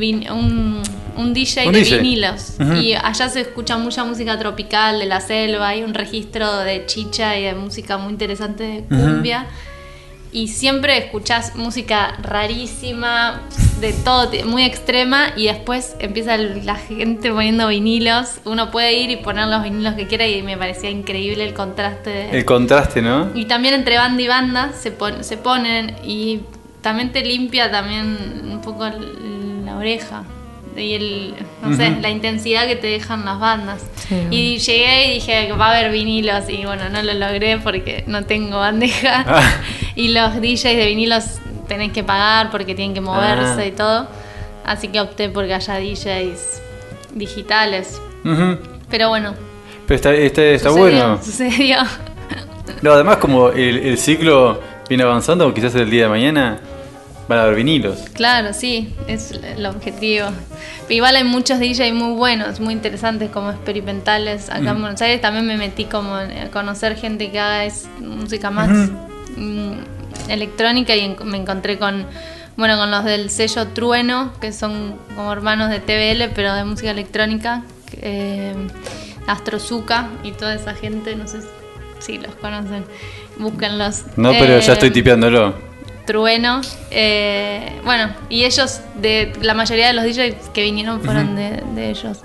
DJ Un de DJ. vinilos. Ujú. Y allá se escucha mucha música tropical de la selva, hay un registro de chicha y de música muy interesante de cumbia. Y siempre escuchás música rarísima, de todo, muy extrema, y después empieza la gente poniendo vinilos. Uno puede ir y poner los vinilos que quiera y me parecía increíble el contraste. El contraste, ¿no? Y también entre banda y banda se ponen y también te limpia también un poco la oreja. Y no sé, la intensidad que te dejan las bandas. Sí. Y llegué y dije que va a haber vinilos y bueno, no lo logré porque no tengo bandeja. Ah. Y los DJs de vinilos tenés que pagar porque tienen que moverse Ah. y todo. Así que opté porque haya DJs digitales. Ujú. Pero bueno, Pero está sucedió, bueno. sucedió. No, además como el ciclo viene avanzando, quizás el día de mañana van a haber vinilos. Claro, sí, es el objetivo. Igual hay muchos DJs muy buenos, muy interesantes, como experimentales. Acá en Buenos Aires también me metí como a conocer gente que haga música más electrónica y me encontré con los del sello Trueno, que son como hermanos de TBL, pero de música electrónica. Astrozuka y toda esa gente, no sé si los conocen, búsquenlos. No, pero ya estoy tipeándolo. Trueno, bueno, y ellos, la mayoría de los DJs que vinieron fueron de ellos.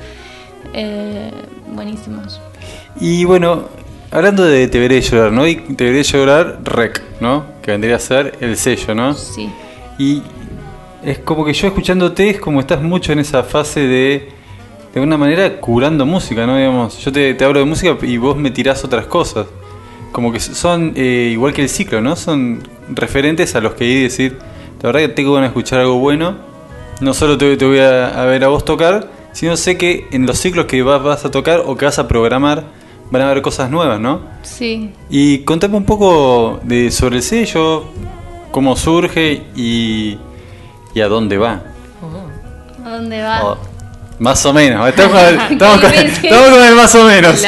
Buenísimos. Y bueno, hablando de Te Veré Llorar, ¿no? Y Te Veré Llorar Rec, ¿no? Que vendría a ser el sello, ¿no? Sí. Y es como que yo escuchándote es como estás mucho en esa fase de alguna manera curando música, ¿no? Digamos, yo te hablo de música y vos me tirás otras cosas. Como que son igual que el ciclo, ¿no? Son referentes a los que ir y decir, la verdad que tengo ganas de escuchar algo bueno. No solo te voy a ver a vos tocar, sino sé que en los ciclos que vas a tocar o que vas a programar van a haber cosas nuevas, ¿no? Sí. Y contame un poco sobre el sello, cómo surge y a dónde va. ¿A dónde va? Oh, más o menos, estamos Qué difícil. con el más o menos.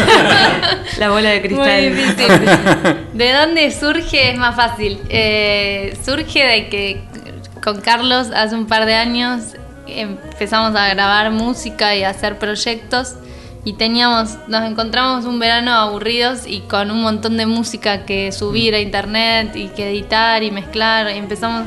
La bola de Muy cristal. difícil. ¿De dónde surge? Es más fácil. Surge de que con Carlos hace un par de años empezamos a grabar música y a hacer proyectos y nos encontramos un verano aburridos y con un montón de música que subir a internet y que editar y mezclar, y empezamos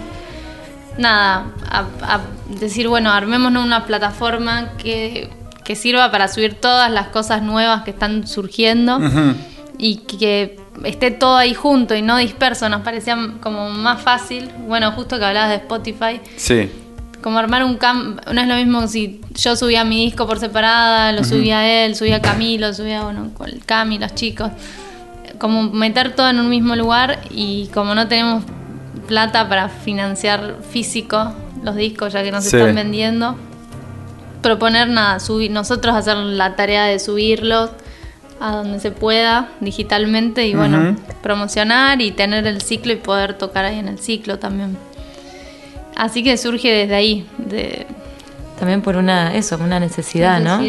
a decir, bueno, armémonos una plataforma que sirva para subir todas las cosas nuevas que están surgiendo y que esté todo ahí junto y no disperso. Nos parecía como más fácil. Bueno, justo que hablabas de Spotify, Sí. como armar no es lo mismo si yo subía mi disco por separada, lo subía él, subía Camilo, subía con el Cami, los chicos, como meter todo en un mismo lugar. Y como no tenemos plata para financiar físico los discos ya que no se están vendiendo, proponer nosotros hacer la tarea de subirlos, a donde se pueda digitalmente y bueno, promocionar y tener el ciclo y poder tocar ahí en el ciclo también. Así que surge desde ahí, también por una necesidad, ¿no?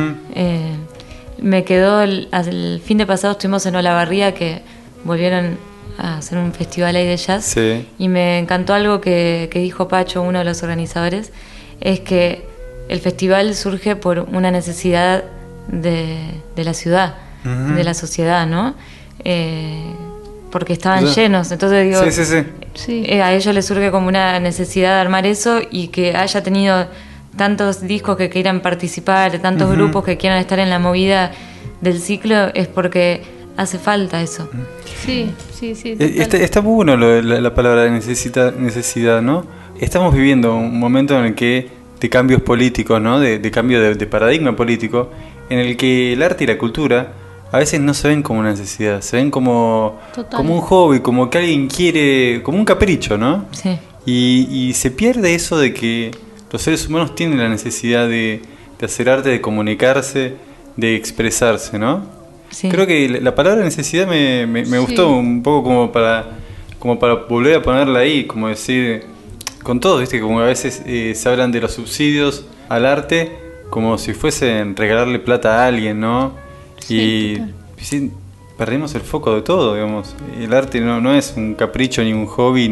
Me quedó, el fin de pasado estuvimos en Olavarría, que volvieron a hacer un festival ahí de jazz, Sí. y me encantó algo que dijo Pacho, uno de los organizadores, es que el festival surge por una necesidad de la ciudad, de la sociedad, ¿no? Porque estaban llenos, entonces digo, Sí. a ellos les surge como una necesidad de armar eso, y que haya tenido tantos discos que quieran participar, tantos grupos que quieran estar en la movida del ciclo, es porque hace falta eso. Sí. total. Está muy bueno la palabra necesidad, ¿no? Estamos viviendo un momento en el que de cambios políticos, ¿no? De cambio de paradigma político, en el que el arte y la cultura a veces no se ven como una necesidad, se ven como un hobby, como que alguien quiere, como un capricho, ¿no? Sí. Y se pierde eso de que los seres humanos tienen la necesidad de hacer arte, de comunicarse, de expresarse, ¿no? Sí. Creo que la palabra necesidad me gustó un poco como para volver a ponerla ahí, como decir, con todo, ¿viste? Como a veces se hablan de los subsidios al arte como si fuesen regalarle plata a alguien, ¿no? Sí, y perdemos el foco de todo, digamos. El arte no es un capricho ni un hobby,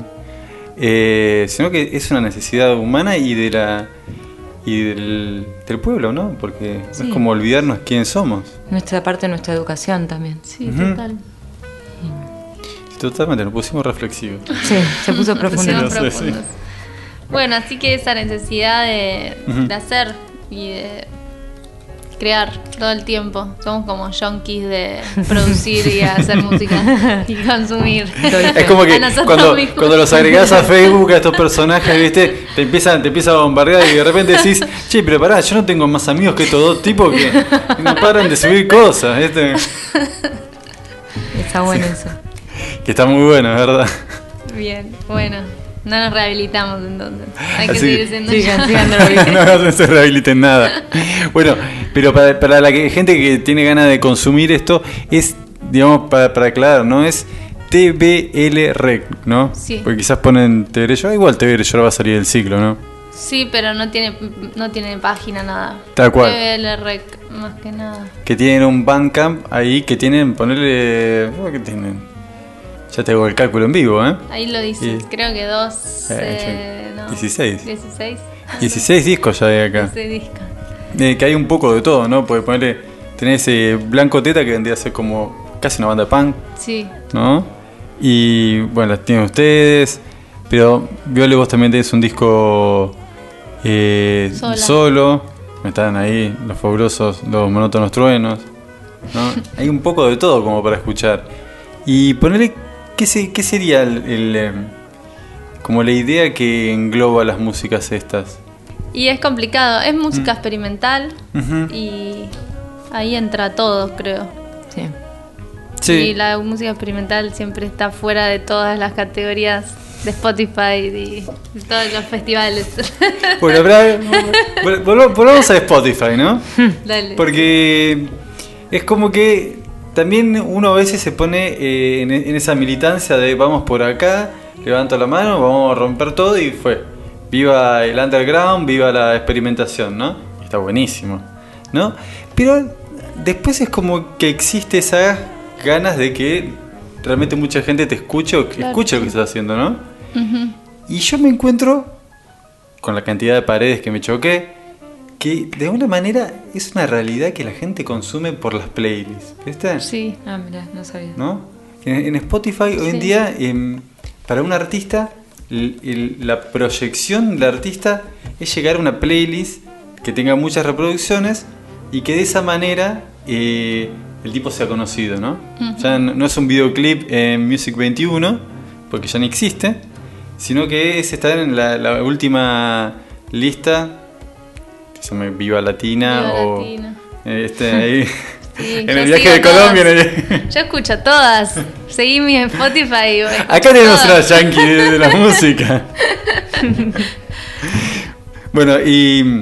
sino que es una necesidad humana y del pueblo, ¿no? Porque Sí. es como olvidarnos quién somos. Nuestra parte de nuestra educación también. Sí, total. Totalmente, nos pusimos reflexivos. Sí, se puso profundo. Pusimos Sí. profundos. Bueno, así que esa necesidad de hacer y de crear todo el tiempo. Somos como junkies de producir y hacer música y consumir. Es como que A nosotros cuando mismos. los agregás a Facebook a estos personajes, ¿viste? Te empiezan a bombardear y de repente decís, che, pero pará, yo no tengo más amigos que estos dos tipos que no paran de subir cosas, ¿viste? Está bueno eso. Que está muy bueno, ¿verdad? Bien, bueno. No nos rehabilitamos entonces. Hay que Así- seguir siendo sigan No se rehabiliten nada. Bueno, pero para la gente que tiene ganas de consumir esto, es, digamos, para aclarar, ¿no? Es TBL Rec, ¿no? Sí. Porque quizás ponen TBL Yo, igual TBL Yo va a salir del ciclo, ¿no? Sí, pero no tiene página, nada. Tal cual. TBL Rec, más que nada. Que tienen un Bandcamp ahí, que tienen, ponerle... ¿Qué tienen? Ya te hago el cálculo en vivo, ¿eh? Ahí lo dices, creo que 16. 16. 16 discos ya hay acá. 16 discos. Que hay un poco de todo, ¿no? Porque ponerle... Tenés Blanco Teta, que vendría a ser como casi una banda de punk, Sí. ¿no? Y bueno, las tienen ustedes. Pero Viole, vos también tenés un disco solo. Están ahí los fabulosos, los monótonos truenos, ¿no? Hay un poco de todo como para escuchar. Y ponerle, ¿qué sería como la idea que engloba las músicas estas? Y es complicado, es música experimental Ujú. y ahí entra todo, creo. Sí. Sí. Y la música experimental siempre está fuera de todas las categorías de Spotify y de todos los festivales. Bueno, volvamos a Spotify, ¿no? Dale. Porque es como que también uno a veces se pone en esa militancia de vamos por acá, levanto la mano, vamos a romper todo y fue. Viva el underground, viva la experimentación, ¿no? Está buenísimo, ¿no? Pero después es como que existe esas ganas de que realmente mucha gente te escuche o que Claro. escuche lo que estás haciendo, ¿no? Ujú. Y yo me encuentro con la cantidad de paredes que me choqué, que de alguna manera es una realidad que la gente consume por las playlists, ¿viste? Sí. Ah, mirá, no sabía. ¿No? En Spotify hoy en Sí. día, para un artista, la proyección del artista es llegar a una playlist que tenga muchas reproducciones y que de esa manera el tipo sea conocido, ¿no? Ya no es un videoclip en Music 21, porque ya no existe, sino que es estar en la última lista, que se llama Viva Latina Viva o Latina. Ahí, Sí, en yo el viaje sigo de Colombia. todas. Yo escucho todas. Seguí mi Spotify. Y escucho Acá tenemos una todas. yankee de la música. Bueno, y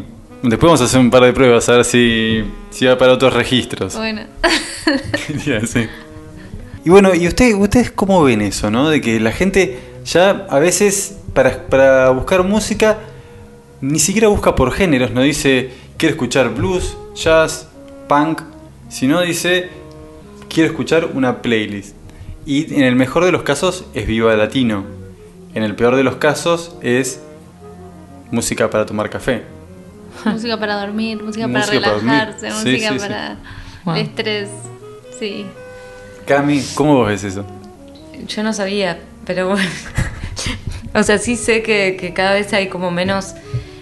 Después vamos a hacer un par de pruebas, a ver si va para otros registros. Bueno. Ya, sí. Y bueno, ¿y ustedes cómo ven eso, no? De que la gente ya a veces para buscar música ni siquiera busca por géneros, no dice quiero escuchar blues, jazz, punk, sino dice quiero escuchar una playlist. Y en el mejor de los casos es Viva Latino. En el peor de los casos es música para tomar café. Música para dormir, música para Música para relajarse, dormir. música Sí, para Wow. el estrés. Sí. Cami, ¿cómo vos ves eso? Yo no sabía, pero bueno. O sea, sí sé que cada vez hay como menos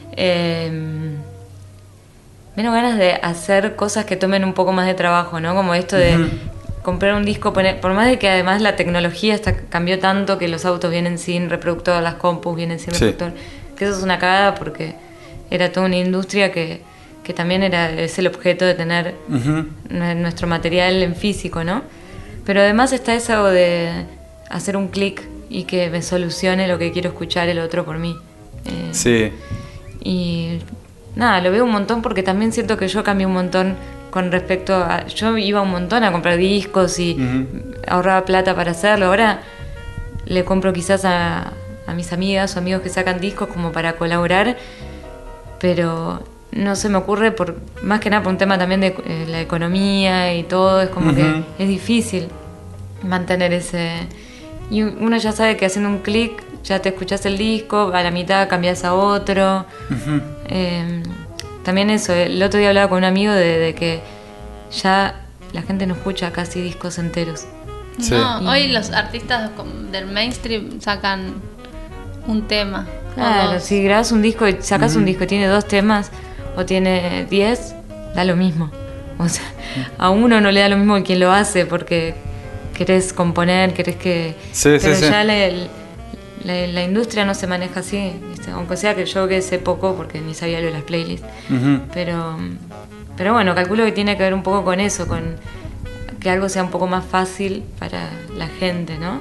ganas de hacer cosas que tomen un poco más de trabajo, ¿no? Como esto de comprar un disco, por más de que además la tecnología cambió tanto que los autos vienen sin reproductor, las compus vienen sin Sí. reproductor, que eso es una cagada porque era toda una industria que también es el objeto de tener nuestro material en físico, ¿no? Pero además está eso de hacer un clic y que me solucione lo que quiero escuchar el otro por mí. Sí. Y nada, lo veo un montón porque también siento que yo cambié un montón con respecto a... Yo iba un montón a comprar discos y ahorraba plata para hacerlo. Ahora le compro quizás a mis amigas o amigos que sacan discos como para colaborar, pero no se me ocurre, más que nada por un tema también de la economía y todo, es como que es difícil mantener ese... Y uno ya sabe que haciendo un clic ya te escuchás el disco, a la mitad cambias a otro. También eso, el otro día hablaba con un amigo de que ya la gente no escucha casi discos enteros. Sí. No, hoy los artistas del mainstream sacan un tema. o Claro, dos. si grabas un disco y sacas un disco y tiene 2 temas o tiene 10, da lo mismo. O sea, a uno no le da lo mismo que quien lo hace porque querés componer, querés que... Sí, pero sí, ya sí. la industria no se maneja así, ¿viste? Aunque sea que yo que sé poco porque ni sabía lo de las playlists. Pero bueno, calculo que tiene que ver un poco con eso, con que algo sea un poco más fácil para la gente, ¿no?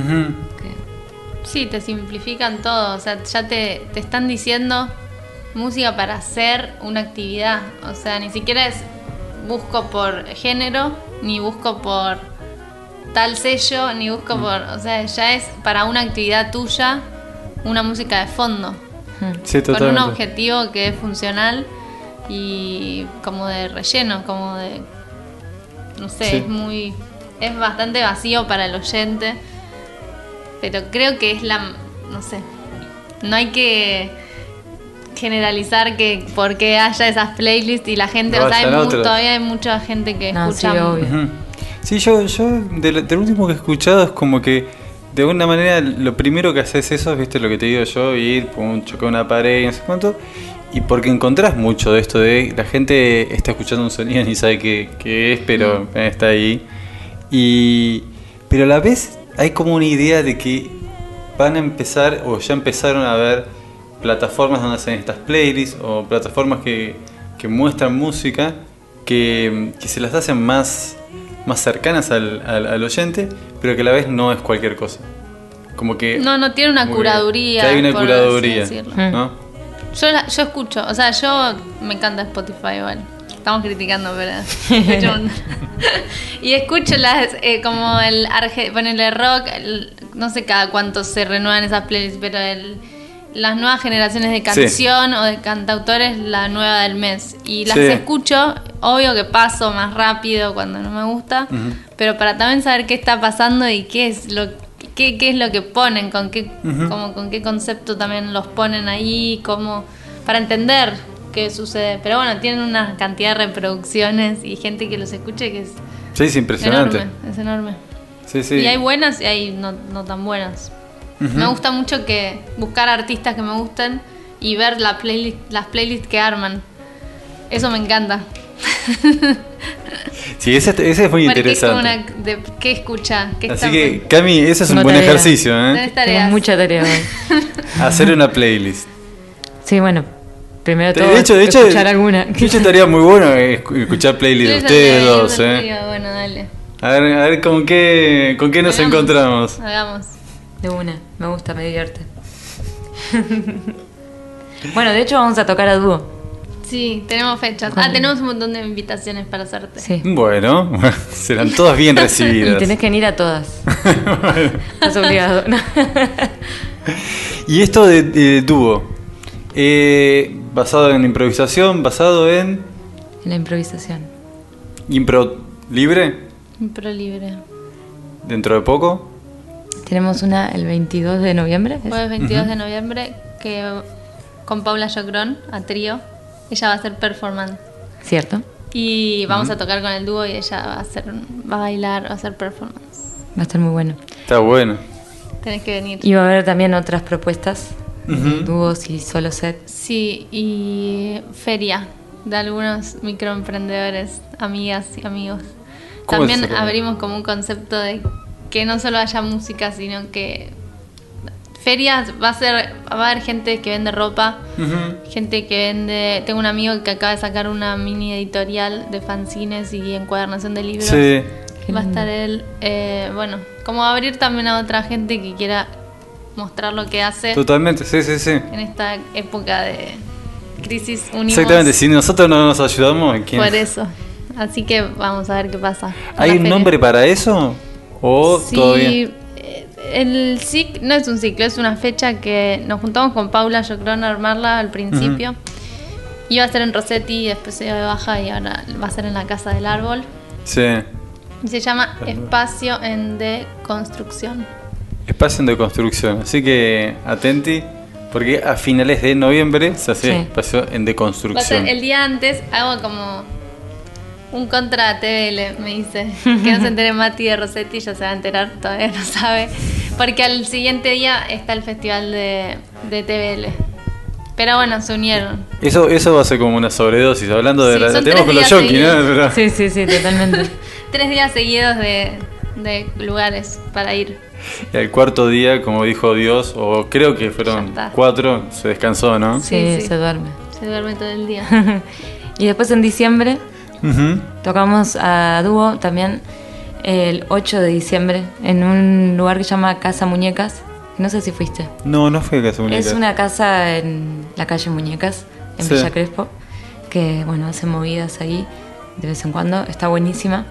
Que- Sí, te simplifican todo. O sea, ya te están diciendo música para hacer una actividad. O sea, ni siquiera es busco por género, ni busco por tal sello, ni busco por... O sea, ya es para una actividad tuya, una música de fondo. Sí, Con un totalmente. objetivo que es funcional y como de relleno, como de... No sé, Sí. es bastante vacío para el oyente, pero creo que es no sé, no hay que generalizar que porque haya esas playlists y la gente, No o sea, vayan otros. todavía hay mucha gente que No, sí, escucha... obvio. Sí, yo del último que he escuchado es como que de alguna manera lo primero que haces eso es, viste lo que te digo yo, ir, chocar una pared y no sé cuánto, y porque encontrás mucho de esto de la gente está escuchando un sonido y ni sabe qué es, pero está ahí. Pero a la vez hay como una idea de que van a empezar, o ya empezaron a ver plataformas donde hacen estas playlists, o plataformas que muestran música, que se las hacen más cercanas al oyente, pero que a la vez no es cualquier cosa. Como que... No tiene una como curaduría, Que hay una por así curaduría, decirlo. ¿no? Yo escucho, o sea, yo me encanta Spotify igual. Estamos criticando, pero escucho un- y escucho las como ponerle rock, no sé cada cuánto se renuevan esas playlists, pero las nuevas generaciones de canción o de cantautores, la nueva del mes. Y las Sí. escucho, obvio que paso más rápido cuando no me gusta, pero para también saber qué está pasando y qué es lo que ponen, con qué concepto también los ponen ahí, para entender qué sucede. Pero bueno, tienen una cantidad de reproducciones y gente que los escuche que es Sí, es impresionante. es enorme. Sí, sí. Y hay buenas y hay no tan buenas. Me gusta mucho buscar artistas que me gusten y ver las playlists que arman. Eso me encanta. Sí, ese es muy Porque es como interesante. ¿qué escucha? ¿Qué Así está que, Cami, ese es un Tengo buen tarea. ejercicio, ¿eh? Tenés tareas. Tengo mucha tarea hoy. Hacer una playlist. Sí, bueno, primero todo De hecho, escuchar alguna. de hecho estaría muy bueno escuchar playlist de ustedes dos, ¿eh? Bueno, dale. A ver con qué nos Hagamos. encontramos. Hagamos. De una, me gusta, me divierte. Bueno, de hecho vamos a tocar a dúo. Sí, tenemos fechas. ¿Cuándo? Tenemos un montón de invitaciones para hacerte. Sí. Bueno, serán todas bien Y recibidas. tenés que ir a todas. Estás obligado. No. Y esto de dúo, basado en improvisación, basado en La improvisación. impro libre, Impro libre. dentro de poco. Tenemos una el 22 de noviembre. ¿es? Jueves 22 de noviembre, que con Paula Jocrón, a trío. Ella va a hacer performance. Cierto. Y vamos a tocar con el dúo y ella va a bailar, va a hacer performance. Va a estar muy bueno. Está bueno. Tenés que venir. Y va a haber también otras propuestas. Ujú. Dúos y solo set. Sí, y feria de algunos microemprendedores, amigas y amigos. ¿Cómo También es eso? abrimos como un concepto de que no solo haya música, sino que ferias va a haber gente que vende ropa, Ujú. gente que vende. Tengo un amigo que acaba de sacar una mini editorial de fanzines y encuadernación de libros. Sí. Va a estar él. Bueno, como abrir también a otra gente que quiera mostrar lo que hace Totalmente, sí, sí, sí. en esta época de crisis. Unimos Exactamente, si nosotros no nos ayudamos, ¿quién? por eso. Así que vamos a ver qué pasa. con ¿Hay la un feria. nombre para eso? ¿O Sí, todo bien? el ciclo no es un ciclo, es una fecha que nos juntamos con Paula Jocrón a armarla al principio. Iba a ser en Rossetti, después se dio de baja y ahora va a ser en la Casa del Árbol. Sí. Y se llama Espacio en Deconstrucción. Espacio de construcción. Así que atenti, porque a finales de noviembre se hace Sí. espacio en Va a ser deconstrucción. el día antes, hago como un contra TVL, me dice. Que no se entere Mati de Rossetti, ya se va a enterar, todavía no sabe. Porque al siguiente día está el festival de TVL. Pero bueno, se unieron. Eso va a ser como una sobredosis. Hablando de Sí, la son tenemos 3 con los días yonkis, ¿no? seguidos. Pero- Sí, sí, sí, totalmente. 3 días seguidos de lugares para ir. Y al cuarto día, como dijo Dios, o creo que Ya fueron está. 4, se descansó, ¿no? Sí, sí. se duerme. Se duerme todo el día. Y después en diciembre Ujú. tocamos a dúo también el 8 de diciembre en un lugar que se llama Casa Muñecas. No sé si fuiste. No, no fue Casa Muñeca. Es una casa en la calle Muñecas, en Sí. Villa Crespo, que bueno, hace movidas ahí de vez en cuando, está buenísima.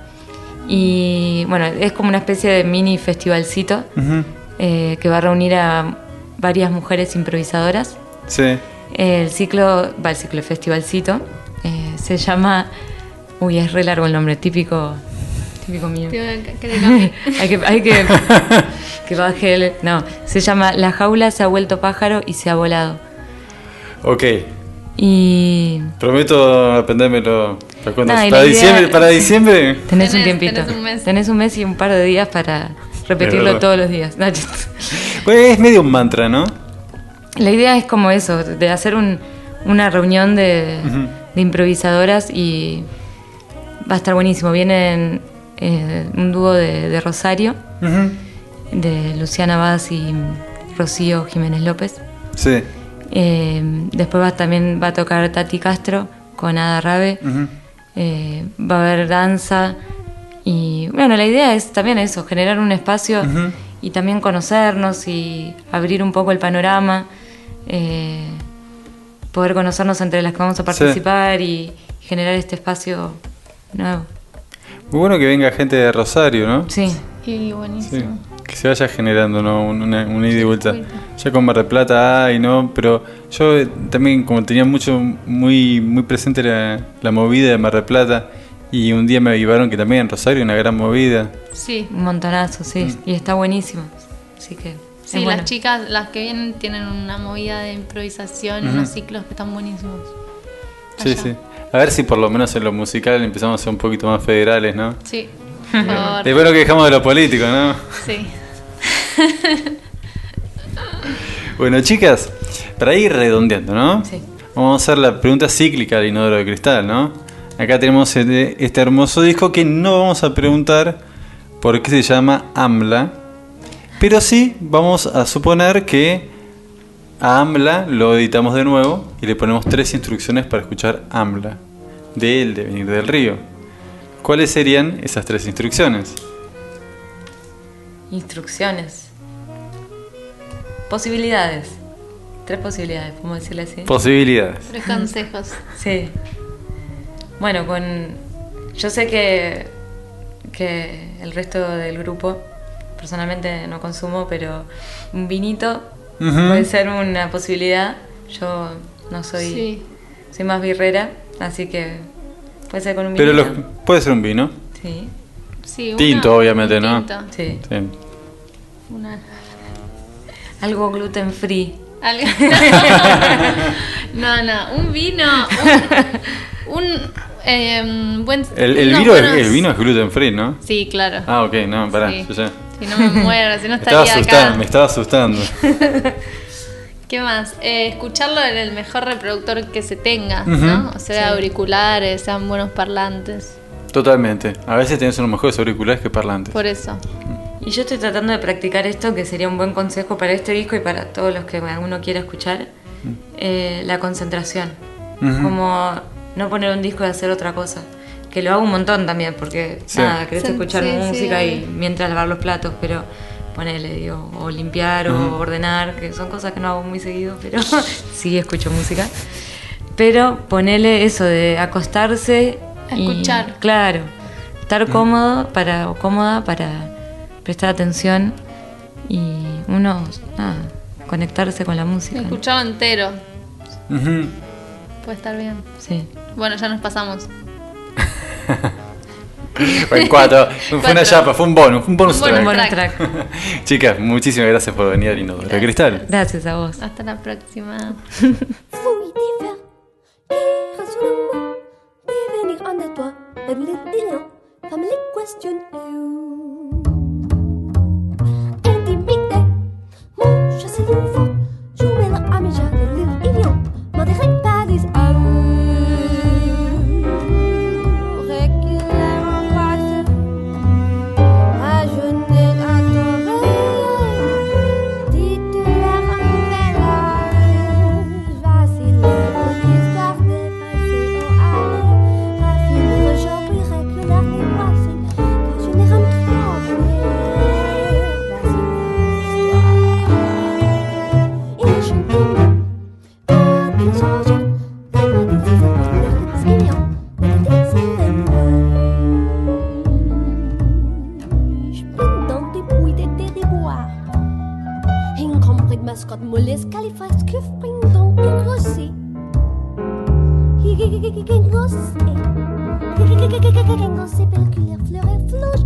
Y bueno, es como una especie de mini festivalcito Ujú. que va a reunir a varias mujeres improvisadoras. Sí. El festivalcito, se llama... Uy, es re largo el nombre, típico mío. Hay que baje el... No, se llama La jaula se ha vuelto pájaro y se ha volado. Ok. Y Prometo aprendérmelo. Nada, y Para la idea- diciembre, para diciembre. tenés un Tenés- tiempito. tenés un mes. Tenés un mes y un par de días para Es repetirlo verdad. todos los días. No, Pues es medio un mantra, ¿no? la idea es como eso, de hacer una reunión de improvisadoras y va a estar buenísimo. Vienen un dúo de Rosario, Ujú. de Luciana Vaz y Rocío Jiménez López. Sí. Después también va a tocar Tati Castro con Ada Rabe. Ujú. Va a haber danza. Y bueno, la idea es también eso, generar un espacio Ujú. y también conocernos y abrir un poco el panorama. Poder conocernos entre las que vamos a participar y generar este espacio nuevo. Muy bueno que venga gente de Rosario, ¿no? Sí, Y Sí. buenísimo. Que se vaya generando, ¿no? Una ida y vuelta. circuito. Ya con Mar del Plata hay, ¿no? Pero yo también, como tenía muy presente la movida de Mar del Plata, y un día me avivaron que también en Rosario hay una gran movida. Sí. un montonazo, sí. Y está buenísimo. Así que Sí, es bueno. las chicas, las que vienen, tienen una movida de improvisación, unos ciclos que están buenísimos. Sí, Allá. sí. A ver si por lo menos en lo musical empezamos a ser un poquito más federales, ¿no? Sí, por favor. Después lo que dejamos de lo político, ¿no? Sí. Bueno, chicas, para ir redondeando, ¿no? Sí. Vamos a hacer la pregunta cíclica del inodoro de cristal, ¿no? Acá tenemos este hermoso disco que no vamos a preguntar por qué se llama AMLA, pero sí vamos a suponer que a AMLA lo editamos de nuevo y le ponemos 3 instrucciones para escuchar AMLA, de El Devenir del Río. ¿Cuáles serían esas 3 instrucciones? Instrucciones. Posibilidades. 3 posibilidades, podemos decirle así. Posibilidades. 3 consejos. Sí. Bueno, yo sé que el resto del grupo, personalmente no consumo, pero un vinito puede ser una posibilidad. Yo no soy, soy más birrera, así que puede ser con un vinito. Pero puede ser un vino. Sí. Sí, Tinto, obviamente, ¿no? tinto. Sí. Sí. Algo gluten free. Algo- no, un vino, un buen... El unos vino, buenos- el vino es gluten free, ¿no? Sí, claro. Ah, ok, no, pará. Sí. Yo ya. Si no me muero, si no Me estaba estaría asustando, acá. me estaba asustando. ¿Qué más? Escucharlo en el mejor reproductor que se tenga, Ujú. ¿no? O sea, auriculares, sean buenos parlantes. Totalmente. A veces tenés unos mejores auriculares que parlantes. Por eso. Y yo estoy tratando de practicar esto, que sería un buen consejo para este disco y para todos los que alguno quiera escuchar, la concentración. Ujú. Como no poner un disco y hacer otra cosa. Que lo hago un montón también, porque Sí. nada, querés Sí, escuchar sí, música sí. y mientras lavar los platos, pero ponele, digo, o limpiar o ordenar, que son cosas que no hago muy seguido, pero sí escucho música. Pero ponele eso de acostarse A y, escuchar. claro, estar cómodo o cómoda para prestar atención y nada, conectarse con la música. ¿no? Escucharlo entero. Ujú. Puede estar bien. Sí. Bueno, ya nos pasamos. Fue en 4. Fue una 4. chapa, fue un bonus Un track. bonus Bonus track. track. Chicas, muchísimas gracias por venir al Inodoro Cristal. Gracias a vos. Hasta la próxima. Fouille divers qui résolument devenir en toi, même les déliants, comme les questions. Intimité, mon chassé d'enfant, jouer la amija de l'île Ilion, modéré par des mascotte mollusque califas que prendam engrossé. Engrossé pelliculaire fleur et fleur